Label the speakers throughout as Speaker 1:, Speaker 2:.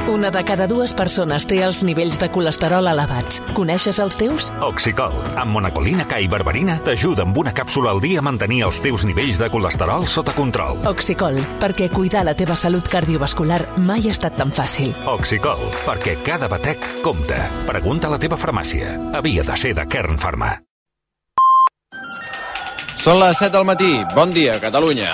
Speaker 1: Una de cada 2 persones té els nivells de colesterol elevats. Coneixes els teus?
Speaker 2: Oxicol, amb monacolina K i berberina, t'ajuda amb una càpsula al dia a mantenir els teus nivells de colesterol sota control.
Speaker 1: Oxicol, perquè cuidar la teva salut cardiovascular mai ha estat tan fàcil.
Speaker 2: Oxicol, perquè cada batec compta. Pregunta a la teva farmàcia. Havia de ser de Kern Pharma.
Speaker 3: Són les 7 del matí. Bon dia, Catalunya.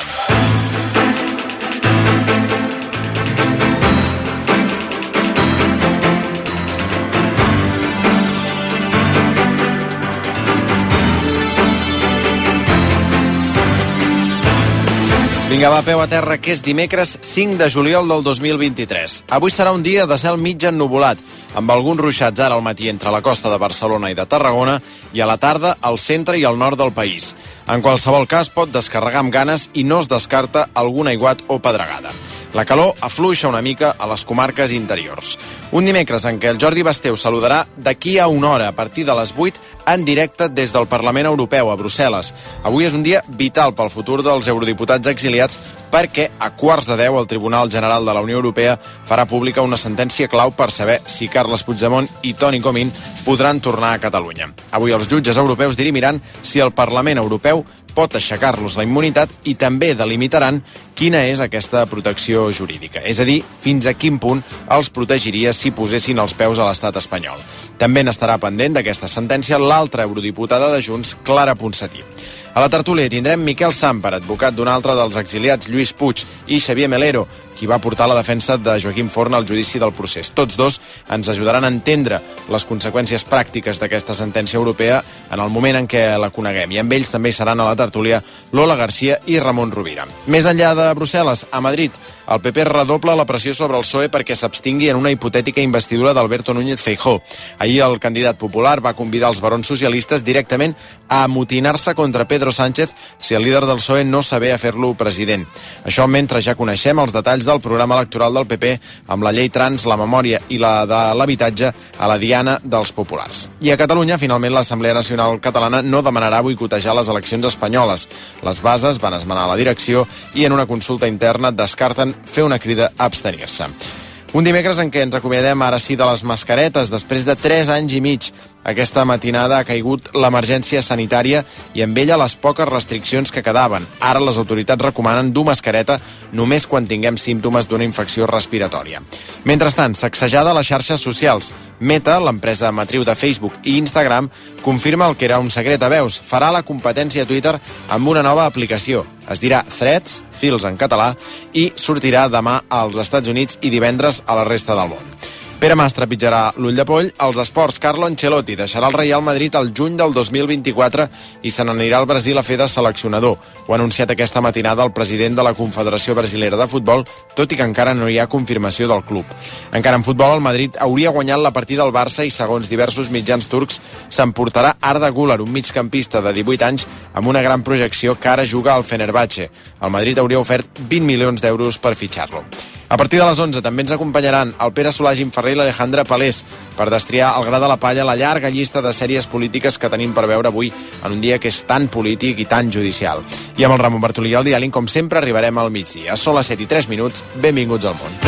Speaker 3: Vinga, va, peu a terra, que és dimecres 5 de juliol del 2023. Avui serà un dia de cel mig ennuvolat, amb alguns ruixats ara al matí entre la costa de Barcelona i de Tarragona i a la tarda al centre i al nord del país. En qualsevol cas, pot descarregar amb ganes i no es descarta algun aiguat o pedregada. La calor afluixa una mica a les comarques interiors. Un dimecres en què el Jordi Basté us saludarà d'aquí a una hora, a partir de les 8, en directe des del Parlament Europeu, a Brussel·les. Avui és un dia vital pel futur dels eurodiputats exiliats perquè a 9:15 el Tribunal General de la Unió Europea farà pública una sentència clau per saber si Carles Puigdemont i Toni Comín podran tornar a Catalunya. Avui els jutges europeus dirimiran si el Parlament Europeu pot aixecar-los la immunitat i també delimitaran quina és aquesta protecció jurídica. És a dir, fins a quin punt els protegiria si posessin els peus a l'estat espanyol. També n'estarà pendent d'aquesta sentència l'altra eurodiputada de Junts, Clara Ponsatí. A la tertúlia tindrem Miquel Sàmper, advocat d'un altre dels exiliats, Lluís Puig, i Xavier Melero, qui va portar la defensa de Joaquim Forn al judici del procés. Tots dos ens ajudaran a entendre les conseqüències pràctiques d'aquesta sentència europea en el moment en què la coneguem. I amb ells també hi seran a la tertúlia Lola Garcia i Ramon Rovira. Més enllà de Brussel·les, a Madrid, el PP redobla la pressió sobre el PSOE perquè s'abstingui en una hipotètica investidura d'Alberto Núñez Feijóo. Ahir el candidat popular va convidar els barons socialistes directament a amotinar-se contra Pedro Sánchez si el líder del PSOE no sabia fer-lo president. Això mentre ja coneixem els detalls del programa electoral del PP amb la llei trans, la memòria i la de l'habitatge a la diana dels populars. I a Catalunya, finalment, l'Assemblea Nacional Catalana no demanarà boicotejar les eleccions espanyoles. Les bases van esmenar la direcció i en una consulta interna descarten fer una crida a abstenir-se. Un dimecres en què ens acomiadem ara sí de les mascaretes. Després de 3 anys i mig, aquesta matinada ha caigut l'emergència sanitària i amb ella les poques restriccions que quedaven. Ara les autoritats recomanen dur mascareta només quan tinguem símptomes d'una infecció respiratòria. Mentrestant, sacsejada a les xarxes socials. Meta, l'empresa matriu de Facebook i Instagram, confirma el que era un secret a veus. Farà la competència a Twitter amb una nova aplicació. Es dirà Threads, fils en català, i sortirà demà als Estats Units i divendres a la resta del món. Pere Mas trepitjarà l'ull de poll. Als esports, Carlo Ancelotti deixarà el Real Madrid al juny del 2024 i se n'anirà al Brasil a fer de seleccionador. Ho ha anunciat aquesta matinada el president de la Confederació Brasilera de Futbol, tot i que encara no hi ha confirmació del club. Encara en futbol, el Madrid hauria guanyat la partida al Barça i, segons diversos mitjans turcs, s'emportarà Arda Güler, un migcampista de 18 anys amb una gran projecció que ara juga al Fenerbahçe. El Madrid hauria ofert 20 milions d'euros per fitxar-lo. A partir de les 11 també ens acompanyaran el Pere Solà, Jim Ferrer i l'Alejandra Palés per destriar el gra de la palla la llarga llista de sèries polítiques que tenim per veure avui en un dia que és tan polític i tan judicial. I amb el Ramon Bartolí al diàleg, com sempre, arribarem al migdia. Són les 7:03. Benvinguts al món.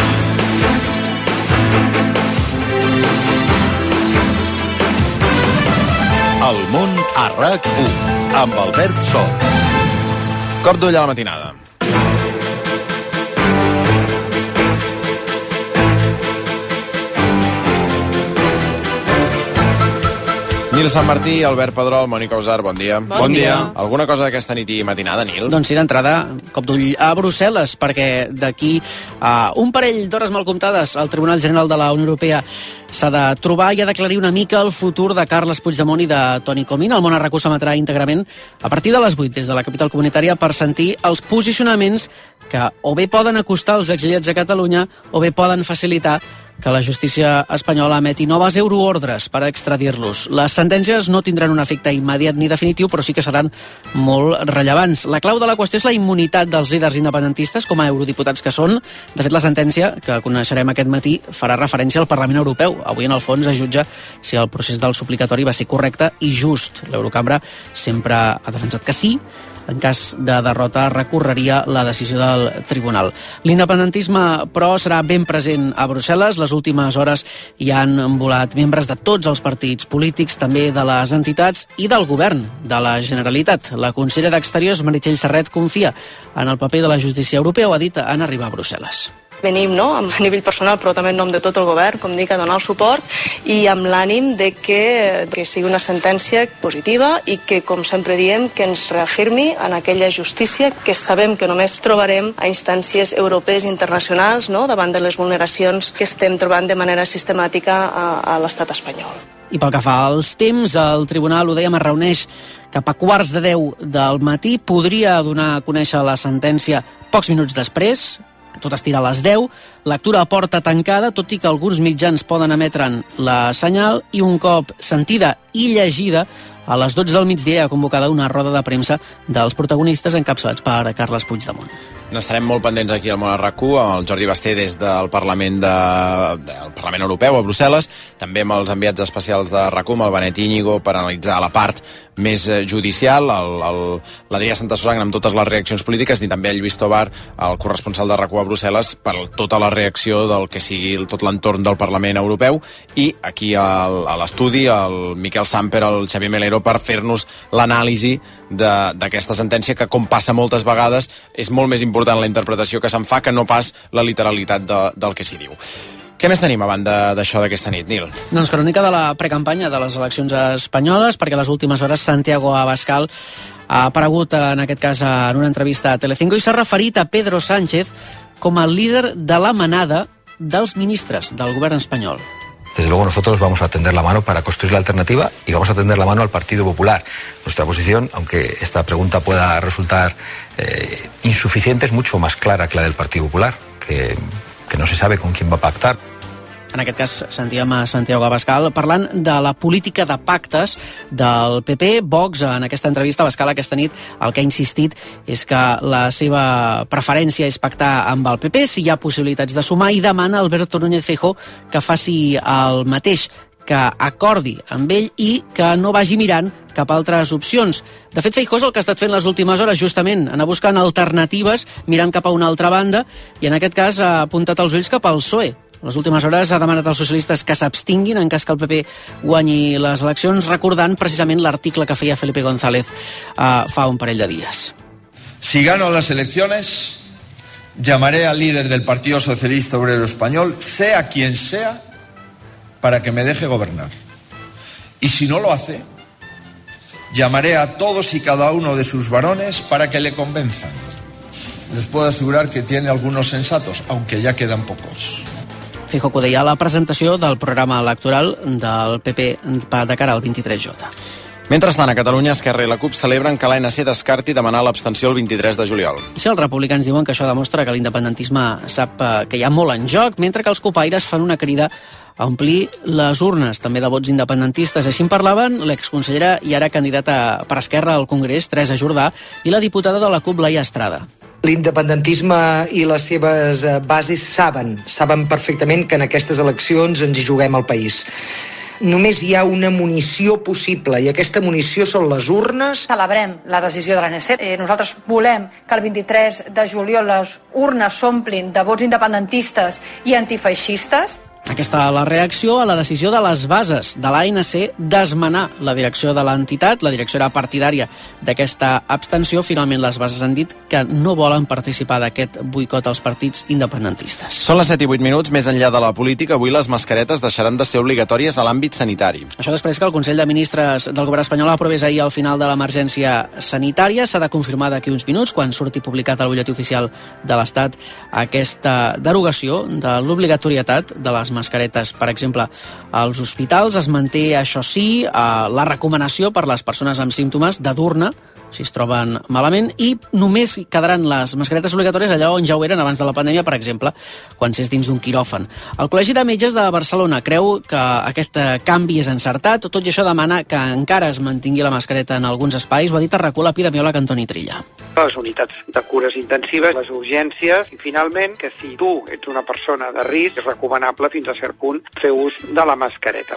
Speaker 4: El món a RAC1 amb Albert Sort.
Speaker 3: Cop d'ull a la matinada. Nil Sant Martí, Albert Pedrol, Mònica Usar, bon dia.
Speaker 5: Bon dia.
Speaker 3: Alguna cosa d'aquesta nit i matinada, Nil?
Speaker 5: Doncs sí, d'entrada, cop d'ull a Brussel·les, perquè d'aquí a un parell d'hores mal comptades el Tribunal General de la Unió Europea s'ha de trobar i ha d'aclarir una mica el futur de Carles Puigdemont i de Toni Comín. El món a RAC1 s'emetrà íntegrament a partir de les 8 des de la capital comunitària per sentir els posicionaments que o bé poden acostar els exiliats a Catalunya o bé poden facilitar que la justícia espanyola emeti noves euroordres per extradir-los. Les sentències no tindran un efecte immediat ni definitiu, però sí que seran molt rellevants. La clau de la qüestió és la immunitat dels líders independentistes com a eurodiputats que són. De fet, la sentència, que coneixerem aquest matí, farà referència al Parlament Europeu. Avui, en el fons, es jutja si el procés del suplicatori va ser correcte i just. L'Eurocambra sempre ha defensat que sí. En cas de derrota, recorreria la decisió del tribunal. L'independentisme, però, serà ben present a Brussel·les. Les últimes hores hi han volat membres de tots els partits polítics, també de les entitats i del govern de la Generalitat. La consellera d'Exteriors, Meritxell Serret, confia en el paper de la justícia europea, ho ha dit en arribar a Brussel·les.
Speaker 6: Venim, a nivell personal, però també en nom de tot el govern, com dic, a donar el suport i amb l'ànim de que sigui una sentència positiva i que, com sempre diem, que ens reafirmi en aquella justícia que sabem que només trobarem a instàncies europees i internacionals, davant de les vulneracions que estem trobant de manera sistemàtica a l'estat espanyol.
Speaker 5: I pel que fa als temps, el tribunal, ho dèiem, es reuneix cap a 9:15 del matí. Podria donar a conèixer la sentència pocs minuts després, tot estira a les 10, lectura a porta tancada, tot i que alguns mitjans poden emetre'n la senyal, i un cop sentida i llegida, a les 12 del migdia hi ha convocada una roda de premsa dels protagonistes encapçalats per Carles Puigdemont.
Speaker 3: N'estarem molt pendents aquí al Món a RAC1, amb el Jordi Basté des del Parlament Europeu a Brussel·les, també amb els enviats especials de RAC1, amb el Benet Íñigo, per analitzar la part més judicial, l'Adrià Santasusagna amb totes les reaccions polítiques, i també el Lluís Tobar, el corresponsal de RAC1 a Brussel·les, per tota la reacció del que sigui tot l'entorn del Parlament Europeu, i aquí a l'estudi el Miquel Samper, el Xavier Melero, per fer-nos l'anàlisi d'aquesta sentència, que, com passa moltes vegades, és molt més important la interpretació que se'n fa que no pas la literalitat del que s'hi diu. Què més tenim a banda d'això d'aquesta nit, Nil?
Speaker 5: Doncs crònica de la precampanya de les eleccions espanyoles, perquè a les últimes hores Santiago Abascal ha aparegut, en aquest cas, en una entrevista a Telecinco, i s'ha referit a Pedro Sánchez com a líder de la manada dels ministres del govern espanyol.
Speaker 7: Desde luego nosotros vamos a tender la mano para construir la alternativa y vamos a tender la mano al Partido Popular. Nuestra posición, aunque esta pregunta pueda resultar insuficiente, es mucho más clara que la del Partido Popular, que no se sabe con quién va a pactar.
Speaker 5: En aquest cas sentíem a Santiago Abascal parlant de la política de pactes del PP. Vox, en aquesta entrevista, Abascal aquesta nit el que ha insistit és que la seva preferència és pactar amb el PP si hi ha possibilitats de sumar, i demana a Alberto Núñez Feijóo que faci el mateix, que acordi amb ell i que no vagi mirant cap a altres opcions. De fet, Feijóo és el que ha estat fent les últimes hores, justament, anar buscant alternatives, mirant cap a una altra banda, i en aquest cas ha apuntat els ulls cap al PSOE. Les últimes hores ha demanat als socialistes que s'abstinguin en cas que el PP guanyi les eleccions, recordant precisament l'article que feia Felipe González fa un parell de dies.
Speaker 8: Si gano las elecciones, llamaré al líder del Partido Socialista Obrero Español, sea quien sea, para que me deje gobernar. Y si no lo hace, llamaré a todos y cada uno de sus varones para que le convenzan. Les puedo asegurar que tiene algunos sensatos, aunque ya quedan pocos.
Speaker 5: Feijóo ho deia a la presentació del programa electoral del PP de cara al 23J.
Speaker 3: Mentrestant, a Catalunya, Esquerra i la CUP celebren que l'ANC descarti demanar l'abstenció el 23 de juliol.
Speaker 5: Sí, els republicans diuen que això demostra que l'independentisme sap que hi ha molt en joc, mentre que els copaires fan una crida a omplir les urnes, també de vots independentistes. Així en parlaven l'exconsellera i ara candidata per Esquerra al Congrés, Teresa Jordà, i la diputada de la CUP, Laia Estrada.
Speaker 9: L'independentisme i les seves bases saben perfectament que en aquestes eleccions ens hi juguem el país. Només hi ha una munició possible, i aquesta munició són les urnes.
Speaker 10: Celebrem la decisió de l'ANC. Nosaltres volem que el 23 de juliol les urnes s'omplin de vots independentistes i antifeixistes.
Speaker 5: Aquesta la reacció a la decisió de les bases de l'ANC d'esmenar la direcció de l'entitat. La direcció era partidària d'aquesta abstenció. Finalment, les bases han dit que no volen participar d'aquest boicot als partits independentistes.
Speaker 3: Són les 7 i 8 minuts. Més enllà de la política, avui les mascaretes deixaran de ser obligatòries a l'àmbit sanitari.
Speaker 5: Això després que el Consell de Ministres del Govern espanyol aprovés ahir al final de l'emergència sanitària. S'ha de confirmar d'aquí uns minuts, quan surti publicat al butlletí oficial de l'Estat, aquesta derogació de l'obligatorietat de les mascaretes, per exemple, als hospitals. Es manté, això sí, la recomanació per les persones amb símptomes de dur-ne si es troben malament, i només quedaran les mascaretes obligatòries allà on ja ho eren abans de la pandèmia, per exemple, quan s'és dins d'un quiròfan. El Col·legi de Metges de Barcelona creu que aquest canvi és encertat, tot i això demana que encara es mantingui la mascareta en alguns espais. Ho ha dit a RAC1 l'epidemiòleg Antoni Trilla.
Speaker 11: Les unitats de cures intensives, les urgències, i finalment que si tu ets una persona de risc, és recomanable fins a cert punt fer ús de la mascareta.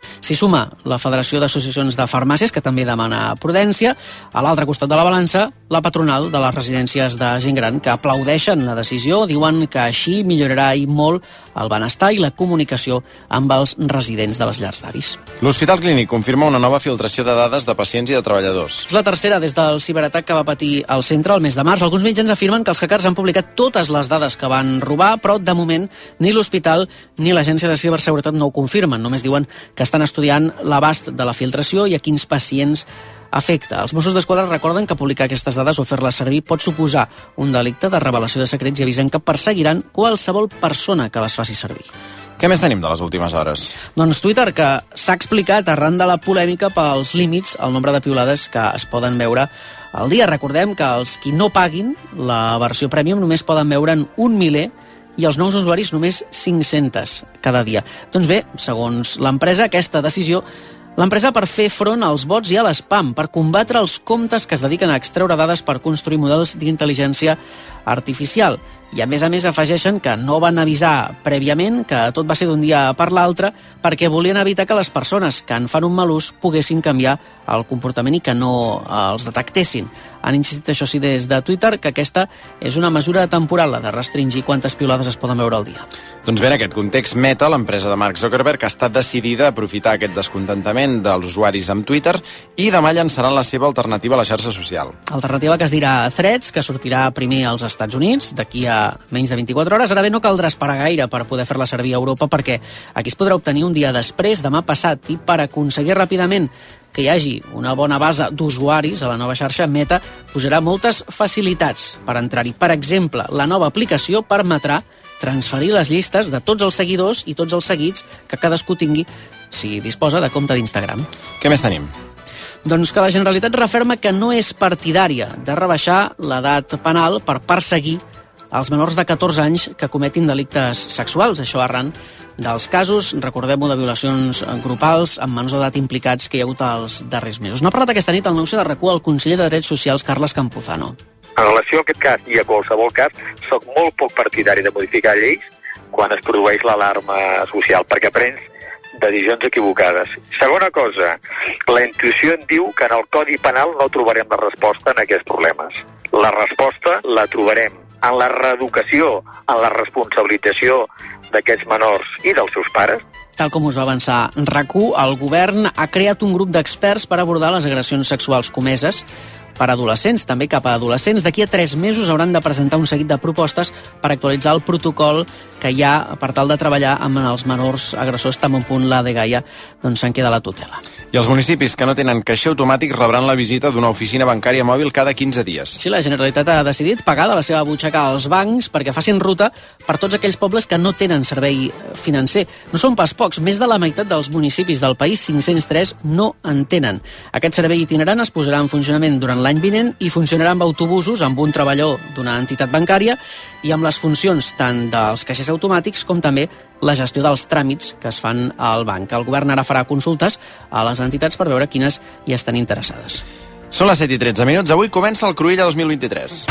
Speaker 5: S'hi suma la Federació d'Associacions de Farmàcies, que també demana prudència. A l'altre costat de la balança, la patronal de les residències de gent gran, que aplaudeixen la decisió, diuen que així millorarà i molt el benestar i la comunicació amb els residents de les llars d'avis.
Speaker 3: L'Hospital Clínic confirma una nova filtració de dades de pacients i de treballadors.
Speaker 5: És la tercera des del ciberatac que va patir el centre el mes de març. Alguns mitjans afirmen que els hackers han publicat totes les dades que van robar, però de moment ni l'hospital ni l'Agència de Ciberseguretat no ho confirmen. Només diuen que estan estudiant l'abast de la filtració i a quins pacients afecta. Els Mossos d'Esquadra recorden que publicar aquestes dades o fer-les servir pot suposar un delicte de revelació de secrets i avisen que perseguiran qualsevol persona que les faci servir.
Speaker 3: Què més tenim de les últimes hores?
Speaker 5: Doncs Twitter, que s'ha explicat arran de la polèmica pels límits al nombre de piulades que es poden veure al dia. Recordem que els qui no paguin la versió Premium només poden veure'n 1 miler i els nous usuaris només 500 cada dia. Doncs bé, segons l'empresa, aquesta decisió l'empresa per fer front als bots i a l'espam, per combatre els comptes que es dediquen a extreure dades per construir models d'intel·ligència artificial. I a més afegeixen que no van avisar prèviament, que tot va ser d'un dia per l'altre, perquè volien evitar que les persones que en fan un mal ús poguessin canviar el comportament i que no els detectessin. Han insistit, això sí, des de Twitter, que aquesta és una mesura temporal, la de restringir quantes piulades es poden veure al dia.
Speaker 3: Doncs bé, en aquest context, Meta, l'empresa de Mark Zuckerberg, ha estat decidida a aprofitar aquest descontentament dels usuaris amb Twitter i demà llançaran la seva alternativa a la xarxa social.
Speaker 5: Alternativa que es dirà Threads, que sortirà primer als Estats Units, d'aquí a menys de 24 hores. Ara bé, no caldrà esperar gaire per poder fer-la servir a Europa, perquè aquí es podrà obtenir un dia després, demà passat, i per aconseguir ràpidament que hi hagi una bona base d'usuaris a la nova xarxa, Meta posarà moltes facilitats per entrar-hi. Per exemple, la nova aplicació permetrà transferir les llistes de tots els seguidors i tots els seguits que cadascú tingui si disposa de compte d'Instagram.
Speaker 3: Què més tenim?
Speaker 5: Doncs que la Generalitat referma que no és partidària de rebaixar l'edat penal per perseguir els menors de 14 anys que cometin delictes sexuals. Això arran dels casos, recordem-ho, de violacions grupals amb menors d'edat implicats que hi ha hagut els darrers mesos. N'ha parlat aquesta nit al 9C de RAC1 el conseller de Drets Socials, Carles Campuzano.
Speaker 12: En relació a aquest cas i a qualsevol cas, soc molt poc partidari de modificar lleis quan es produeix l'alarma social, perquè prens decisions equivocades. Segona cosa, la intuïció em diu que en el Codi Penal no trobarem la resposta en aquests problemes. La resposta la trobarem en la reeducació, en la responsabilització d'aquests menors i dels seus pares.
Speaker 5: Tal com us va avançar RAC1, el govern ha creat un grup d'experts per abordar les agressions sexuals comeses per adolescents, també cap a adolescents. D'aquí a 3 mesos hauran de presentar un seguit de propostes per actualitzar el protocol que hi ha per tal de treballar amb els menors agressors, tant en punt la dgaia doncs se'n queda la tutela.
Speaker 3: I els municipis que no tenen caixer automàtic rebran la visita d'una oficina bancària mòbil cada 15 dies.
Speaker 5: Sí, la Generalitat ha decidit pagar de la seva butxaca als bancs perquè facin ruta per tots aquells pobles que no tenen servei financer. No són pas pocs, més de la meitat dels municipis del país, 503, no en tenen. Aquest servei itinerant es posarà en funcionament durant l'any vinent i funcionarà amb autobusos, amb un treballador d'una entitat bancària i amb les funcions tant dels caixers automàtics com també la gestió dels tràmits que es fan al banc. El govern ara farà consultes a les entitats per veure quines hi estan interessades.
Speaker 3: Són les 7:13 minuts. Avui comença el Cruïlla 2023.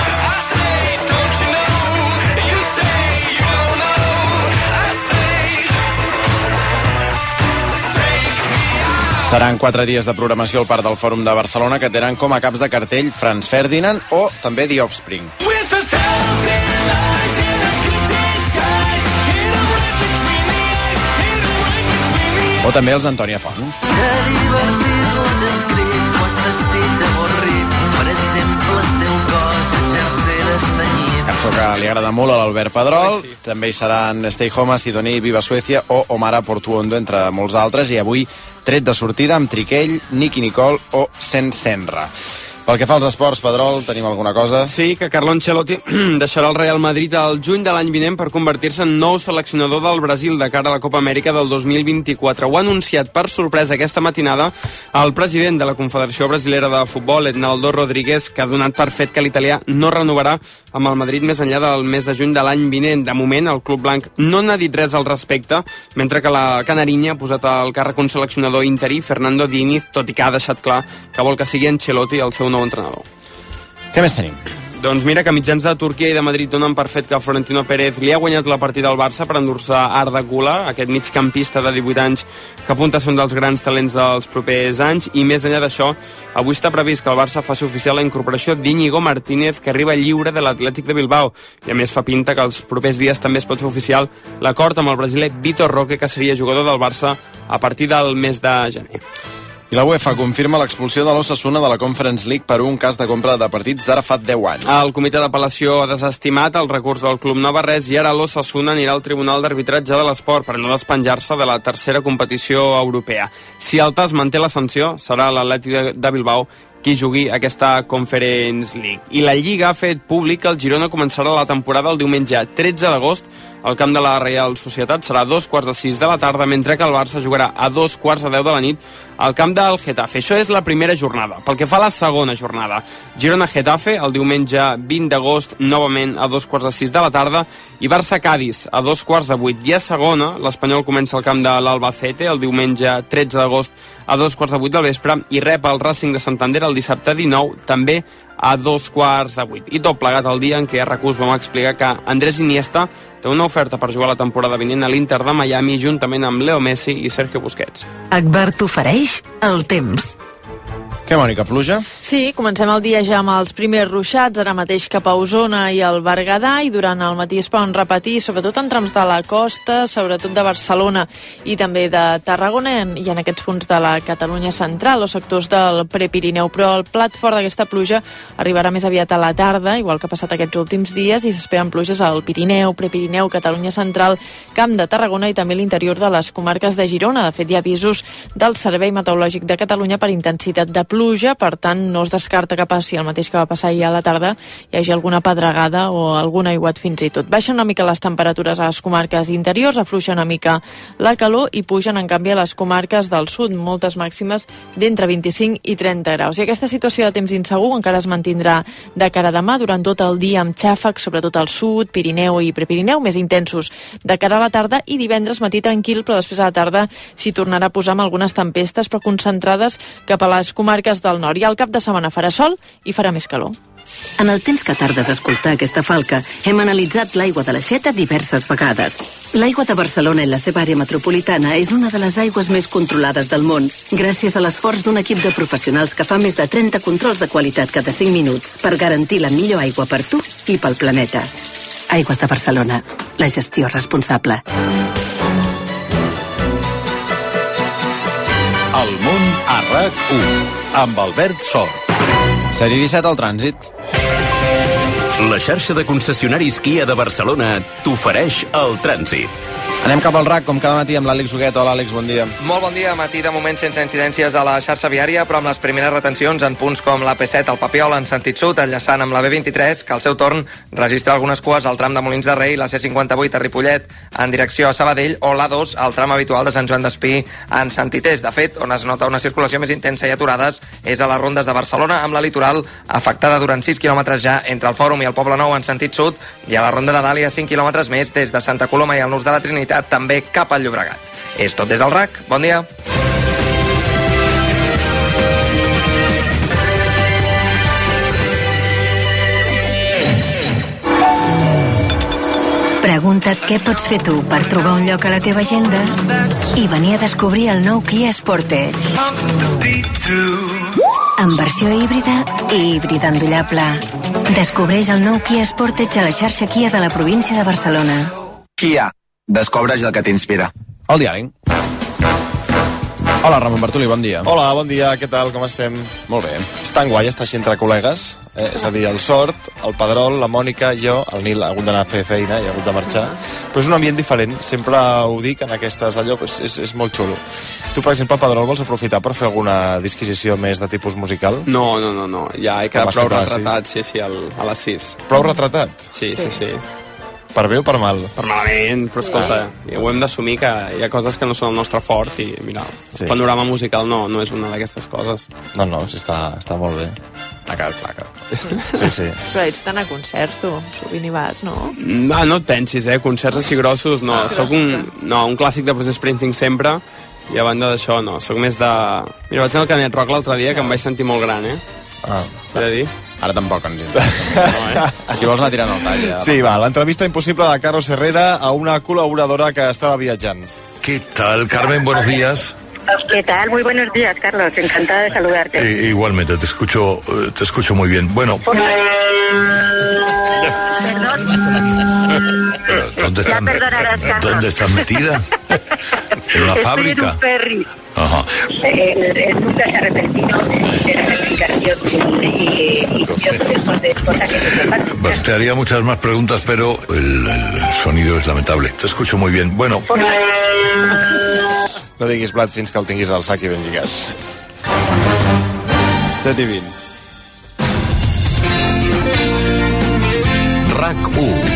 Speaker 3: Seran 4 dies de programació al Parc del Fòrum de Barcelona que tenen com a caps de cartell Franz Ferdinand o també The Offspring. O també els Antònia Font.
Speaker 13: Que divertit no t'he escrit quan t'estic avorrit. Per exemple, el teu cos exercer d'estanyit.
Speaker 3: Cançó que li agrada molt a l'Albert Pedrol. També hi seran Stay Home, Sidoní, Viva Suècia o Omar Portuondo, entre molts altres. I avui tret de sortida amb Triquell, Nicky Nicole o Senra. Pel que fa als esports, Pedrol, tenim alguna cosa?
Speaker 14: Sí, que Carlo Ancelotti deixarà el Real Madrid al juny de l'any vinent per convertir-se en nou seleccionador del Brasil de cara a la Copa Amèrica del 2024. Ho ha anunciat per sorpresa aquesta matinada el president de la Confederació Brasilera de Futbol, Ednaldo Rodríguez, que ha donat per fet que l'italià no renovarà amb el Madrid més enllà del mes de juny de l'any vinent. De moment, el club blanc no n'ha dit res al respecte, mentre que la Canarinya ha posat al càrrec un seleccionador interí, Fernando Diniz, tot i que ha deixat clar que vol que sigui Ancelotti el seu nou entrenador.
Speaker 3: Què més tenim?
Speaker 14: Doncs mira que mitjans de Turquia i de Madrid donen per fet que Florentino Pérez li ha guanyat la partida al Barça per endur-se Arda Güler, aquest migcampista de 18 anys que apunta a ser un dels grans talents dels propers anys. I més enllà d'això, avui està previst que el Barça faci oficial la incorporació d'Íñigo Martínez, que arriba lliure de l'Atlètic de Bilbao. I a més fa pinta que els propers dies també es pot fer oficial l'acord amb el brasiler Vitor Roque, que seria jugador del Barça a partir del mes de gener.
Speaker 3: I la UEFA confirma l'expulsió de l'Osasuna de la Conference League per un cas de compra de partits d'ara fa 10 anys.
Speaker 14: El comitè d'apel·lació ha desestimat el recurs del club navarrès i ara l'Osasuna anirà al Tribunal d'Arbitratge de l'Esport per no despenjar-se de la tercera competició europea. Si el TAS manté la sanció, serà l'Atlètic de Bilbao qui jugui aquesta Conference League. I la Lliga ha fet públic que el Girona començarà la temporada el diumenge 13 d'agost al camp de la Reial Societat. Serà a 2:45 de la tarda, mentre que el Barça jugarà a 2:10 de la nit al camp del Getafe. Això és la primera jornada. Pel que fa a la segona jornada, Girona-Getafe el diumenge 20 d'agost novament a 2:15 de la tarda i Barça-Cadis a 2:15. I a segona, l'Espanyol comença al camp de l'Albacete el diumenge 13 d'agost a 2:15 del vespre i rep el Racing de Santander el dissabte 19, també a 2:15. I tot plegat el dia en què a RAC1 vam explicar que Andrés Iniesta té una oferta per jugar la temporada vinent a l'Inter de Miami juntament amb Leo Messi i Sergio Busquets.
Speaker 1: Agbar t'ofereix el temps.
Speaker 3: Què, Mònica, pluja?
Speaker 15: Sí, comencem el dia ja amb els primers ruixats, ara mateix cap a Osona i el Berguedà, i durant el matí es poden repetir, sobretot en trams de la costa, sobretot de Barcelona i també de Tarragona, i en aquests punts de la Catalunya central o sectors del Prepirineu. Però el plat fort d'aquesta pluja arribarà més aviat a la tarda, igual que ha passat aquests últims dies, i s'esperen pluges al Pirineu, Prepirineu, Catalunya central, Camp de Tarragona i també l'interior de les comarques de Girona. De fet, hi ha avisos del Servei Meteorològic de Catalunya per intensitat de pluja, per tant no es descarta que passi el mateix que va passar ahir a la tarda, hi hagi alguna pedregada o algun aiguat fins i tot. Baixen una mica les temperatures a les comarques interiors, afluixa una mica la calor i pugen en canvi a les comarques del sud, moltes màximes d'entre 25 i 30 graus. I aquesta situació de temps insegur encara es mantindrà de cara a demà durant tot el dia amb xàfecs, sobretot al sud, Pirineu i Prepirineu, més intensos de cara a la tarda, i divendres matí tranquil, però després a la tarda s'hi tornarà a posar amb algunes tempestes, però concentrades cap a les comarques del nord. I al cap de setmana farà sol i farà més calor.
Speaker 1: En el temps que tardes a escoltar aquesta falca, hem analitzat l'aigua de l'Aixeta diverses vegades. L'aigua de Barcelona i la seva àrea metropolitana és una de les aigües més controlades del món, gràcies a l'esforç d'un equip de professionals que fa més de 30 controls de qualitat cada 5 minuts per garantir la millor aigua per tu i pel planeta. Aigües de Barcelona, la gestió responsable.
Speaker 4: El món a RAC1 amb Albert Sort.
Speaker 3: Sèrie 17 al trànsit.
Speaker 16: La xarxa de concessionaris Kia de Barcelona t'ofereix el trànsit.
Speaker 3: Anem cap al RAC, com cada matí, amb l'Àlex Huguet. Hola, Àlex, bon dia.
Speaker 17: Molt bon dia. Matí de moment sense incidències a la xarxa viària, però amb les primeres retencions en punts com l'AP7 al Papiol en sentit sud, enllaçant amb la B23, que al seu torn registra algunes cues al tram de Molins de Rei, la C58 a Ripollet en direcció a Sabadell, o l'A2 al tram habitual de Sant Joan d'Espí en sentit est. De fet, on es nota una circulació més intensa i aturades és a les rondes de Barcelona, amb la litoral afectada durant 6 quilòmetres ja entre el Fòrum i el Poble Nou en sentit sud, i a la ronda de Dàlia 5 quilòmetres més des de Santa Coloma i el Nus de la Trinitat, també cap al Llobregat. És tot des del RAC. Bon dia.
Speaker 18: Pregunta't què pots fer tu per trobar un lloc a la teva agenda i venir a descobrir el nou Kia Sportage. En versió híbrida i híbrida endollable. Descobreix el nou Kia Sportage a la xarxa Kia de la província de Barcelona.
Speaker 19: Kia. Descobreix el que t'inspira.
Speaker 3: El diari. Hola, Ramon Bartoli, bon dia.
Speaker 20: Hola, bon dia, què tal, com estem?
Speaker 3: Molt bé.
Speaker 20: És tan guai estar així entre col·legues, és a dir, el Sort, el Pedrol, la Mònica, jo, el Nil ha hagut d'anar a fer feina i ha hagut de marxar, però és un ambient diferent, sempre ho dic en aquestes allò, és molt xulo. Tu, per exemple, Pedrol, vols aprofitar per fer alguna disquisició més de tipus musical?
Speaker 14: No, ja he quedat prou retratat, sí, a les 6.
Speaker 20: Prou retratat?
Speaker 14: Sí.
Speaker 20: Per bé o per mal?
Speaker 14: Per malament, però escolta, ho hem d'assumir que hi ha coses que no són el nostre fort i mira, el panorama musical no és una d'aquestes coses.
Speaker 20: No, sí, està molt bé.
Speaker 14: Clar.
Speaker 20: Sí.
Speaker 15: Però ets d'anar a concerts, tu. Sovint hi vas, no?
Speaker 14: No et pensis, concerts així grossos, no. Soc un clàssic de Bruce Springsteen sempre, i a banda d'això, no. Soc més de... Mira, vaig anar al Canet Rock l'altre dia, que em vaig sentir molt gran, He de dir.
Speaker 3: Ara tampoc ens interessa. Si vols anar tirant el tall. Ja.
Speaker 20: Sí, va, l'entrevista impossible de Carlos Herrera a una col·laboradora que estava viatjant.
Speaker 21: ¿Qué tal, Carmen? Buenos días.
Speaker 22: ¿Qué tal? Muy buenos días, Carlos. Encantada de saludarte.
Speaker 21: Igualmente, te escucho muy bien. Bueno.
Speaker 22: Perdón.
Speaker 21: ¿Dónde estás metida? ¿En una fábrica?
Speaker 22: En un ferry.
Speaker 21: Ajá.
Speaker 22: Nunca se ha arrepentido de la explicación y después de cosas que se sepan.
Speaker 21: Te haría muchas más preguntas, pero el sonido es lamentable. Te escucho muy bien. Bueno.
Speaker 20: No diguis blat fins que el tinguis al sac i ben lligat. 7:20.
Speaker 23: RAC1.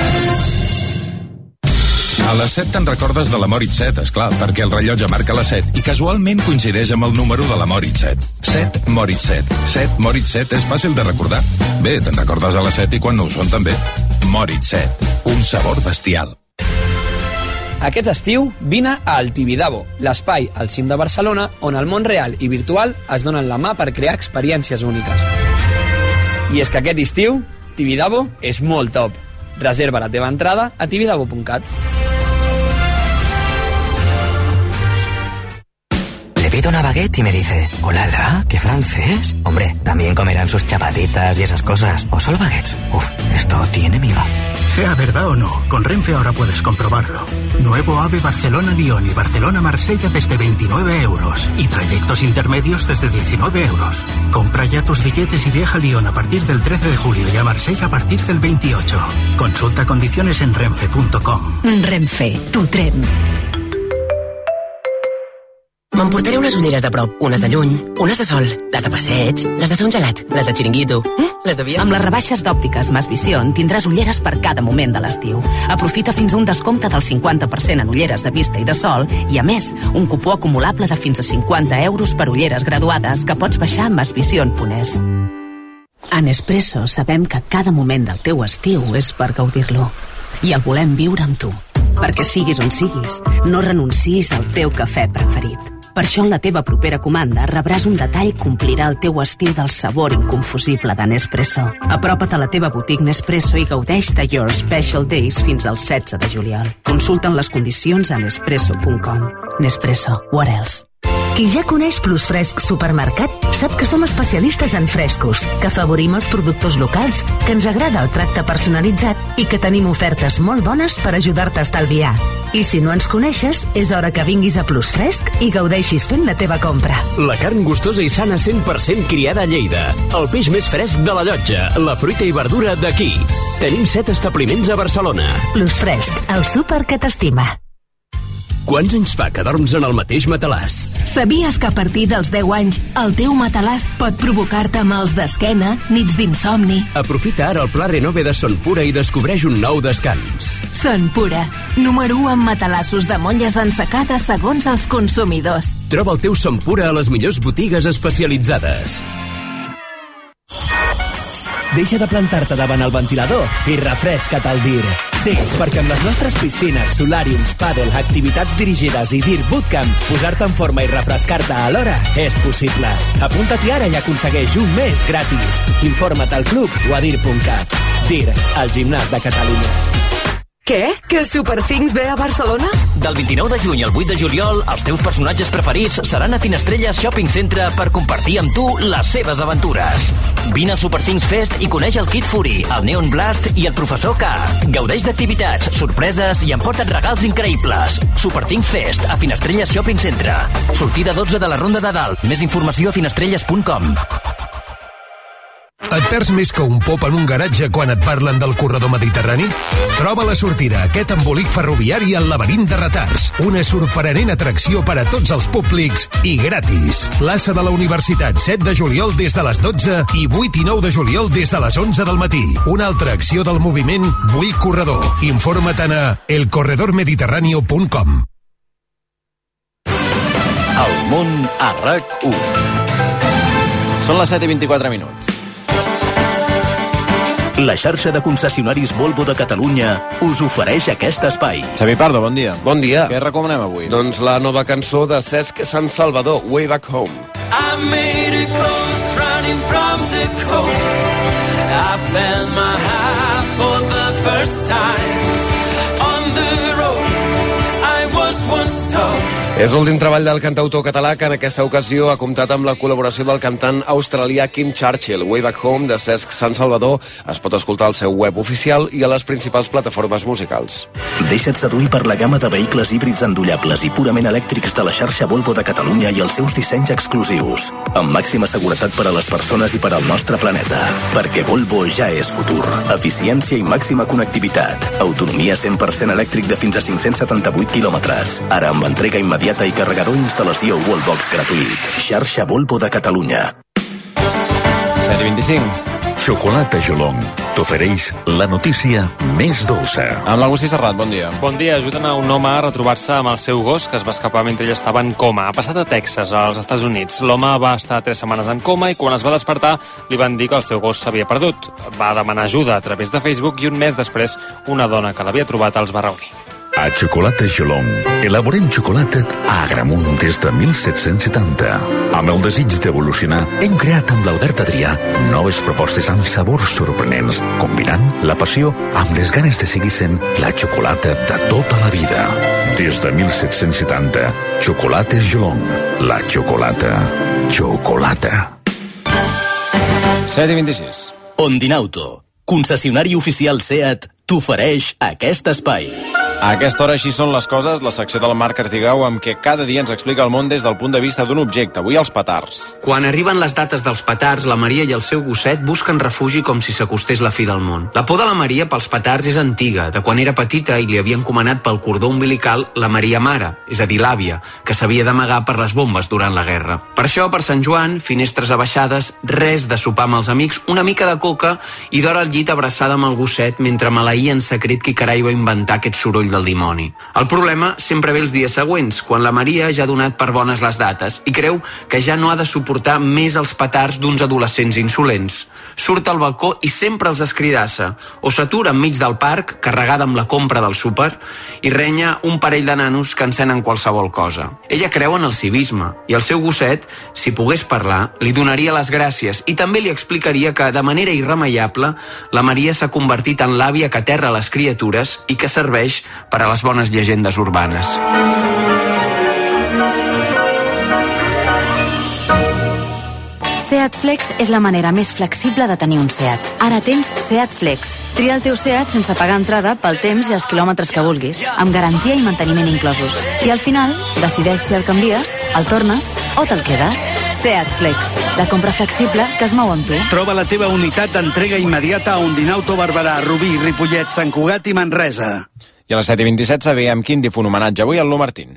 Speaker 23: A les 7 te'n recordes de la Moritz 7, esclar, perquè el rellotge marca les 7 i casualment coincideix amb el número de la Moritz 7. 7 Moritz 7. 7 Moritz 7 és fàcil de recordar. Bé, te'n recordes a les 7 i quan no ho són també. Moritz 7. Un sabor bestial.
Speaker 24: Aquest estiu vine a El Tibidabo, l'espai al cim de Barcelona on el món real i virtual es donen la mà per crear experiències úniques. I és que aquest estiu, Tibidabo és molt top. Reserva la teva entrada a tibidabo.cat.
Speaker 25: Le pido una baguette y me dice, hola, ¿qué francés? Hombre, también comerán sus chapatitas y esas cosas. ¿O solo baguettes? Uf, esto tiene miga.
Speaker 26: Sea verdad o no, con Renfe ahora puedes comprobarlo. Nuevo AVE Barcelona-Lyon y Barcelona-Marsella desde 29 euros. Y trayectos intermedios desde 19 euros. Compra ya tus billetes y viaja a Lyon a partir del 13 de julio y a Marsella a partir del 28. Consulta condiciones en renfe.com.
Speaker 18: Renfe, tu tren.
Speaker 27: M'emportaré unes ulleres de prop, unes de lluny, unes de sol, les de passeig, les de fer un gelat, les de xiringuito, les de viatge.
Speaker 28: Amb les rebaixes d'òptiques Mas Vision tindràs ulleres per cada moment de l'estiu. Aprofita fins a un descompte del 50% en ulleres de vista i de sol i, a més, un cupó acumulable de fins a 50 euros per ulleres graduades que pots baixar a masvision.es. A Nespresso sabem que cada moment del teu estiu és per gaudir-lo. I el volem viure amb tu. Perquè siguis on siguis, no renuncis al teu cafè preferit. Per això en la teva propera comanda rebràs un detall que omplirà el teu estil del sabor inconfusible de Nespresso. Apropa't a la teva botiga Nespresso i gaudeix de Your Special Days fins al 16 de juliol. Consulta'n les condicions a nespresso.com. Nespresso, what else?
Speaker 29: Qui ja coneix Plus Fresc Supermercat sap que som especialistes en frescos, que afavorim els productors locals, que ens agrada el tracte personalitzat i que tenim ofertes molt bones per ajudar-te a estalviar. I si no ens coneixes, és hora que vinguis a Plus Fresc i gaudeixis fent la teva compra.
Speaker 16: La carn gustosa i sana 100% criada a Lleida. El peix més fresc de la Llotja. La fruita i verdura d'aquí. Tenim 7 establiments a Barcelona.
Speaker 29: Plus Fresc, el súper que t'estima.
Speaker 16: Quants anys fa que dorms en el mateix matalàs?
Speaker 28: Sabies que a partir dels 10 anys el teu matalàs pot provocar-te mals d'esquena, nits d'insomni?
Speaker 16: Aprofita ara el pla Renove de Son Pura i descobreix un nou descans.
Speaker 28: Son Pura, número 1 en matalassos de molles ensecades segons els consumidors.
Speaker 16: Troba el teu Son Pura a les millors botigues especialitzades.
Speaker 30: Deixa de plantar-te davant el ventilador i refresca't al DIR. Sí, perquè amb les nostres piscines, solàriums, pàdel, activitats dirigides i DIR Bootcamp, posar-te en forma i refrescar-te alhora és possible. Apunta-t'hi ara i aconsegueix un mes gratis. Informa't al club o a dir.cat. DIR, el gimnàs de Catalunya.
Speaker 31: Què? Que Superthings ve a Barcelona?
Speaker 32: Del 29 de juny al 8 de juliol, els teus personatges preferits seran a Finestrelles Shopping Centre per compartir amb tu les seves aventures. Vine al Superthings Fest i coneix el Kid Fury, el Neon Blast i el Professor K. Gaudeix d'activitats, sorpreses i emporta't regals increïbles. Superthings Fest a Finestrelles Shopping Centre. Sortida 12 de la Ronda de Dalt. Més informació a finestrelles.com.
Speaker 33: Et perds més que un pop en un garatge quan et parlen del corredor mediterrani? Troba la sortida a aquest embolic ferroviari al laberint de retards. Una sorprenent atracció per a tots els públics i gratis. Plaça de la Universitat, 7 de juliol des de les 12 i 8 i 9 de juliol des de les 11 del matí. Una altra acció del moviment Vull Corredor. Informa-te'n a elcorredormediterraneo.com.
Speaker 4: El món a RAC1.
Speaker 3: Són les 7:24 minuts.
Speaker 34: La xarxa de concessionaris Volvo de Catalunya us ofereix aquest espai.
Speaker 3: Xavi Pardo, bon dia.
Speaker 14: Bon dia.
Speaker 3: Què recomanem avui?
Speaker 14: Doncs la nova cançó de Cesc Sant Salvador, Way Back Home.
Speaker 13: I made it close, running Running from the cold, I found my heart for the first time. On the road I was once told.
Speaker 1: És l'últim treball del cantautor català que en aquesta ocasió ha comptat amb la col·laboració del cantant australià Kim Churchill. Way Back Home, de Cesc Sant Salvador, es pot escoltar al seu web oficial i a les principals plataformes musicals.
Speaker 34: Deixa't seduir per la gamma de vehicles híbrids endollables i purament elèctrics de la xarxa Volvo de Catalunya i els seus dissenys exclusius, amb màxima seguretat per a les persones i per al nostre planeta. Perquè Volvo ja és futur. Eficiència i màxima connectivitat. Autonomia 100% elèctric de fins a 578 quilòmetres. Ara amb entrega immediata i carregador instal·lació Wallbox gratuït. Xarxa Volvo de Catalunya.
Speaker 3: 7:25.
Speaker 34: Xocolata Jolong t'ofereix la notícia més dolça.
Speaker 3: Amb l'Agustí Serrat, bon dia.
Speaker 2: Bon dia. Ajuden a un home a retrobar-se amb el seu gos que es va escapar mentre ell estava en coma. Ha passat a Texas, als Estats Units. L'home va estar 3 setmanes en coma i quan es va despertar li van dir que el seu gos s'havia perdut. Va demanar ajuda a través de Facebook i un mes després una dona que l'havia trobat els va reunir.
Speaker 34: A Xocolata Jolong elaborem xocolata a Agramunt des de 1770. Amb el desig d'evolucionar, hem creat amb l'Albert Adrià noves propostes amb sabors sorprenents, combinant la passió amb les ganes de seguir sent la xocolata de tota la vida. Des de 1770, Xocolates Jolong. La xocolata. Xocolata.
Speaker 3: 7:26.
Speaker 34: Ondinauto, concessionari oficial SEAT, t'ofereix aquest espai.
Speaker 3: A aquesta hora així són les coses, la secció del Marc Artigau amb què cada dia ens explica el món des del punt de vista d'un objecte, avui els petards.
Speaker 5: Quan arriben les dates dels petards, la Maria i el seu gosset busquen refugi com si s'acostés la fi del món. La por de la Maria pels petards és antiga, de quan era petita i li havien comanat pel cordó umbilical la Maria Mare, és a dir, l'àvia, que s'havia d'amagar per les bombes durant la guerra. Per això, per Sant Joan, finestres abaixades, res de sopar amb els amics, una mica de coca i d'hora al llit abraçada amb el gosset mentre maleïa en secret qui carai va inventar aquest soroll del dimoni. El problema sempre ve els dies següents, quan la Maria ja ha donat per bones les dates i creu que ja no ha de suportar més els petards d'uns adolescents insolents. Surt al balcó i sempre els escridassa, o s'atura enmig del parc, carregada amb la compra del súper, i renya un parell de nanos que encenen qualsevol cosa. Ella creu en el civisme, i el seu gosset, si pogués parlar, li donaria les gràcies i també li explicaria que, de manera irremeiable, la Maria s'ha convertit en l'àvia que aterra les criatures i que serveix per a les bones llegendes urbanes.
Speaker 6: Seat Flex és la manera més flexible de tenir un Seat. Ara tens Seat Flex. Tria el teu Seat sense pagar entrada pel temps i els quilòmetres que vulguis, amb garantia i manteniment inclosos. I al final, decideix si el canvies, el tornes o te'l quedes. Seat Flex, la compra flexible que es mou amb tu.
Speaker 7: Troba la teva unitat d'entrega immediata a Ondinauto, Barberà, Rubí, Ripollet, Sant Cugat i Manresa.
Speaker 3: I a les 7:27 sabíem quin difunt homenatge avui al Lu Martín.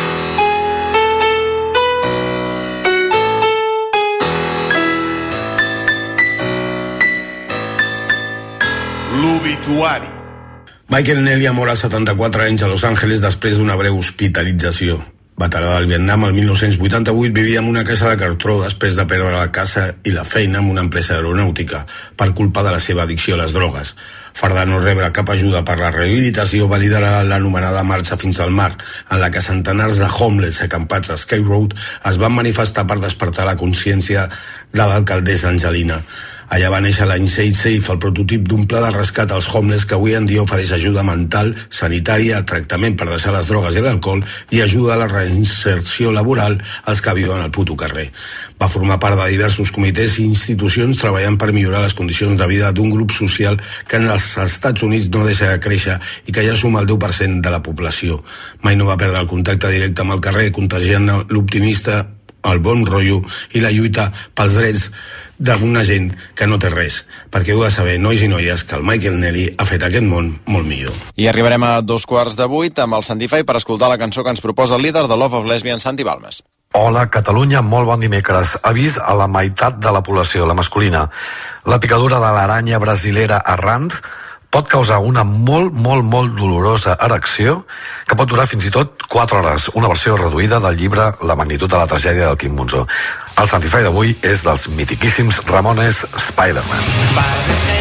Speaker 8: L'obituari. Michael Nelly ha mort a 74 anys a Los Angeles després d'una breu hospitalització. Veterà del Vietnam, el 1988 vivia en una casa de cartró després de perdre la casa i la feina en una empresa aeronàutica per culpa de la seva addicció a les drogues. Fart de no rebre cap ajuda per la rehabilitació, va liderar l'anomenada Marxa fins al Mar, en la que centenars de homeless acampats a Sky Road es van manifestar per despertar la consciència de l'alcaldessa Angelina. Allà va néixer l'any Safe, el prototip d'un pla de rescat als homeless que avui en dia ofereix ajuda mental, sanitària, tractament per deixar les drogues i l'alcohol i ajuda a la reinserció laboral als que viuen al puto carrer. Va formar part de diversos comitès i institucions treballant per millorar les condicions de vida d'un grup social que en els Estats Units no deixa de créixer i que ja suma el 10% de la població. Mai no va perdre el contacte directe amb el carrer, contagiant l'optimista, el bon rotllo i la lluita pels drets d'alguna gent que no té res, perquè heu de saber, nois i noies, que el Michael Nelly ha fet aquest món molt millor.
Speaker 3: I arribarem a 7:45 amb el Santi Fai per escoltar la cançó que ens proposa el líder de Love of Lesbian, Santi Balmes.
Speaker 9: Hola, Catalunya, molt bon dimecres. Avís a la meitat de la població, la masculina. La picadura de l'aranya brasilera errant pot causar una molt dolorosa erecció que pot durar fins i tot 4 hores, una versió reduïda del llibre La magnitud de la tragèdia del Quim Monzó. El Santify d'avui és dels mitiquíssims Ramones Spider-Man.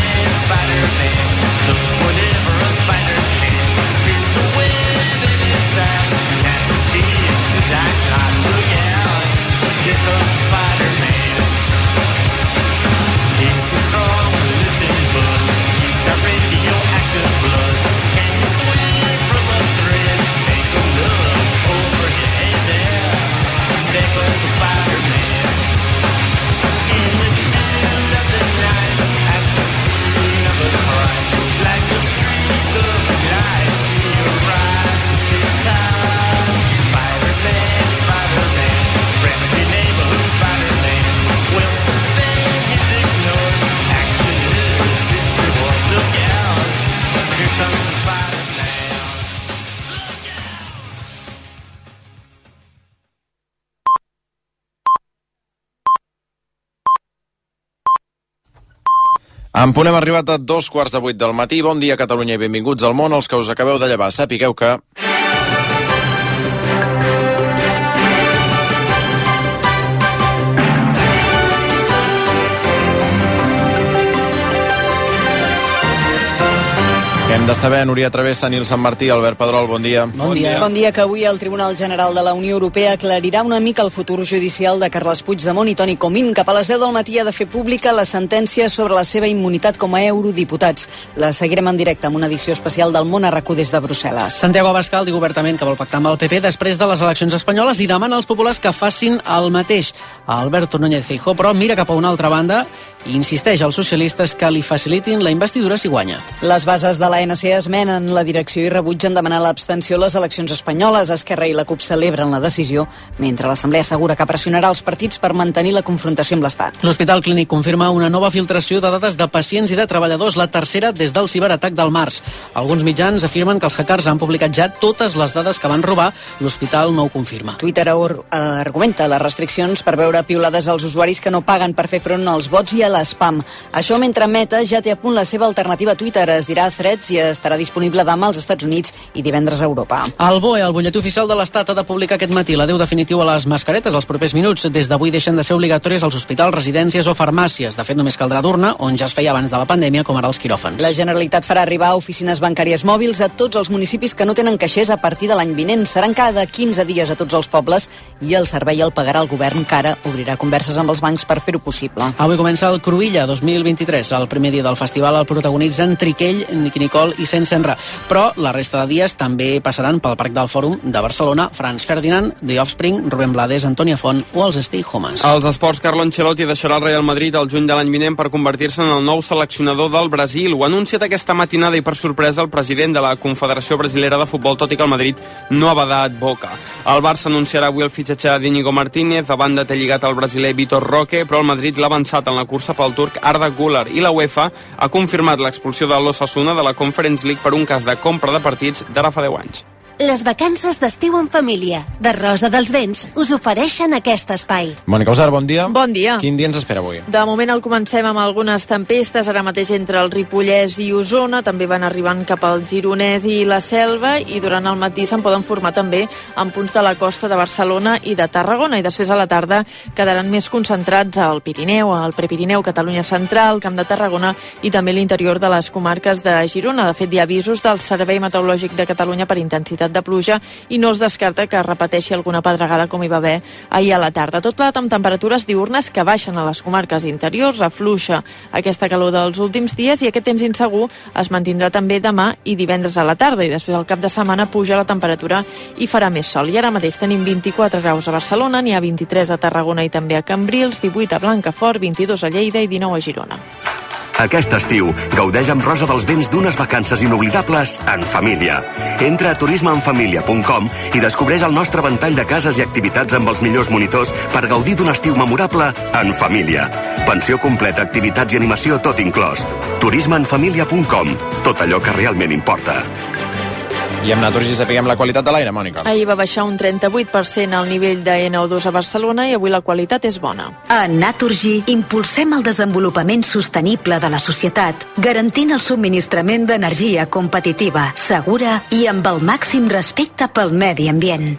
Speaker 3: En punt hem arribat a 7:45 del matí. Bon dia, Catalunya, i benvinguts al món. Els que us acabeu de llevar, sapigueu que... Què hem de saber? Núria Travessa, Nil Sant Martí, Albert Pedrol, bon dia.
Speaker 10: Bon dia. Bon dia, que avui el Tribunal General de la Unió Europea aclarirà una mica el futur judicial de Carles Puigdemont i Toni Comín. Cap a les 10 del matí ha de fer pública la sentència sobre la seva immunitat com a eurodiputats. La seguirem en directe amb una edició especial del Món a RAC1 des de Brussel·les.
Speaker 11: Santiago Abascal diu obertament que vol pactar amb el PP després de les eleccions espanyoles i demana als populars que facin el mateix. Alberto Núñez Feijóo, però, mira cap a una altra banda i insisteix als socialistes que li facilitin la investidura si guanya.
Speaker 10: Les bases de l'ANC esmenen la direcció i rebutgen demanar l'abstenció a les eleccions espanyoles. Esquerra i la CUP celebren la decisió, mentre l'Assemblea assegura que pressionarà els partits per mantenir la confrontació amb l'Estat.
Speaker 11: L'Hospital Clínic confirma una nova filtració de dades de pacients i de treballadors, la tercera des del ciberatac del març. Alguns mitjans afirmen que els hackers han publicat ja totes les dades que van robar. L'hospital no ho confirma.
Speaker 10: Twitter argumenta les restriccions per veure piulades als usuaris que no paguen per fer front als bots i a l'espam. Això mentre Meta ja té a punt la seva alternativa a Twitter. Es dirà Threads i estarà disponible demà als Estats Units i divendres a Europa.
Speaker 11: El BOE, el butlletí oficial de l'Estat, ha de publicar aquest matí l'adeu definitiu a les mascaretes als propers minuts. Des d'avui deixen de ser obligatòries als hospitals, residències o farmàcies. De fet, només caldrà d'urna, on ja es feia abans de la pandèmia, com ara els quiròfans.
Speaker 10: La Generalitat farà arribar oficines bancàries mòbils a tots els municipis que no tenen caixers a partir de l'any vinent. Seran cada 15 dies a tots els pobles i el servei el pagarà el govern, que ara obrirà converses amb els bancs per fer-ho possible.
Speaker 11: Avui comença el Cruïlla 2023. El primer dia del festival el protagonitzen Triquell, Niqui Nicole i Senra. Però la resta de dies també passaran pel Parc del Fòrum de Barcelona Franz Ferdinand, The Offspring, Rubén Blades, Antònia Font o els Stay Homes.
Speaker 14: Els esports, Carlo Ancelotti deixarà el Real Madrid el juny de l'any vinent per convertir-se en el nou seleccionador del Brasil. Ho ha anunciat aquesta matinada i per sorpresa el president de la Confederació Brasilera de Futbol, tot i que el Madrid no ha badat boca. El Barça anunciarà avui el fitxatge d'Íñigo Martínez, a banda té lligat el brasiler Vitor Roque, però el Madrid l'ha avançat en la cursa pel turc Arda Güler i la UEFA ha confirmat l'expulsió de l'Osasuna de la Conference League per un cas de compra de partits d'ara fa 10 anys.
Speaker 12: Les vacances d'estiu en família de Rosa dels Vents us ofereixen aquest espai.
Speaker 3: Mònica Usar, bon dia.
Speaker 15: Bon dia.
Speaker 3: Quin dia ens espera avui?
Speaker 15: De moment el comencem amb algunes tempestes, ara mateix entre el Ripollès i Osona, també van arribant cap al Gironès i la Selva, i durant el matí se'n poden formar també en punts de la costa de Barcelona i de Tarragona, i després a la tarda quedaran més concentrats al Pirineu, al Prepirineu, Catalunya Central, Camp de Tarragona i també l'interior de les comarques de Girona. De fet, hi ha avisos del Servei Meteorològic de Catalunya per intensitat de pluja i no es descarta que repeteixi alguna pedregada com hi va haver ahir a la tarda. Tot plat amb temperatures diürnes que baixen a les comarques interiors, afluixa aquesta calor dels últims dies i aquest temps insegur es mantindrà també demà i divendres a la tarda, i després al cap de setmana puja la temperatura i farà més sol. I ara mateix tenim 24 graus a Barcelona, n'hi ha 23 a Tarragona i també a Cambrils, 18 a Blancafort, 22 a Lleida i 19 a Girona.
Speaker 17: Aquest estiu, gaudeix amb Rosa dels Vents d'unes vacances inoblidables en família. Entra a turismeenfamilia.com i descobreix el nostre ventall de cases i activitats amb els millors monitors per gaudir d'un estiu memorable en família. Pensió completa, activitats i animació, tot inclòs. turismeenfamilia.com. Tot allò que realment importa.
Speaker 3: I amb Naturgy sapiguem la qualitat de l'aire, Mònica.
Speaker 15: Ahir va baixar un 38% el nivell de NO2 a Barcelona i avui la qualitat és bona.
Speaker 29: A Naturgy impulsem el desenvolupament sostenible de la societat, garantint el subministrament d'energia competitiva, segura i amb el màxim respecte pel medi ambient.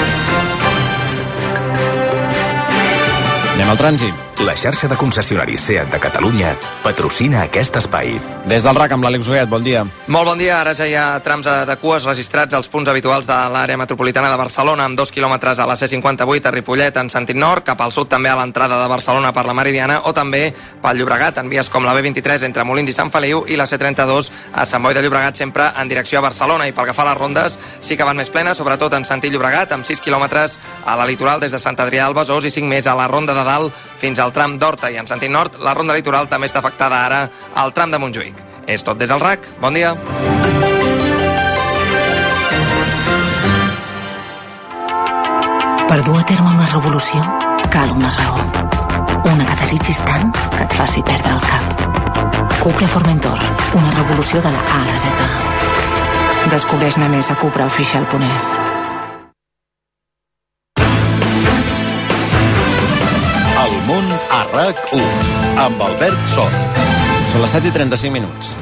Speaker 3: Anem al trànsit.
Speaker 18: La xarxa de concessionaris SEAT de Catalunya patrocina aquest espai.
Speaker 3: Des del RAC amb l'Àlex Huguet, bon dia.
Speaker 19: Molt bon dia, ara ja hi ha trams de cues registrats als punts habituals de l'àrea metropolitana de Barcelona, amb 2 quilòmetres a la C58 a Ripollet en sentit nord, cap al sud també a l'entrada de Barcelona per la Meridiana, o també pel Llobregat, en vies com la B23 entre Molins i Sant Feliu i la C32 a Sant Boi de Llobregat, sempre en direcció a Barcelona. I pel que fa a les rondes, sí que van més plenes, sobretot en sentit Llobregat, amb 6 quilòmetres a la litoral des de Sant Adrià al Besòs i 5 més a la Ronda de Dalt fins al tram d'Horta. I en sentit nord, la ronda litoral també està afectada ara al tram de Montjuïc. És tot des del RAC. Bon dia.
Speaker 29: Per dur a terme una revolució cal una raó. Una que desitgis tant que et faci perdre el cap. Cupra Formentor, una revolució de la A a la Z. Descobreix-ne més a cupraoficial.es.
Speaker 4: El món a RAC1 amb Albert Sol.
Speaker 3: Són les 7:35 minuts.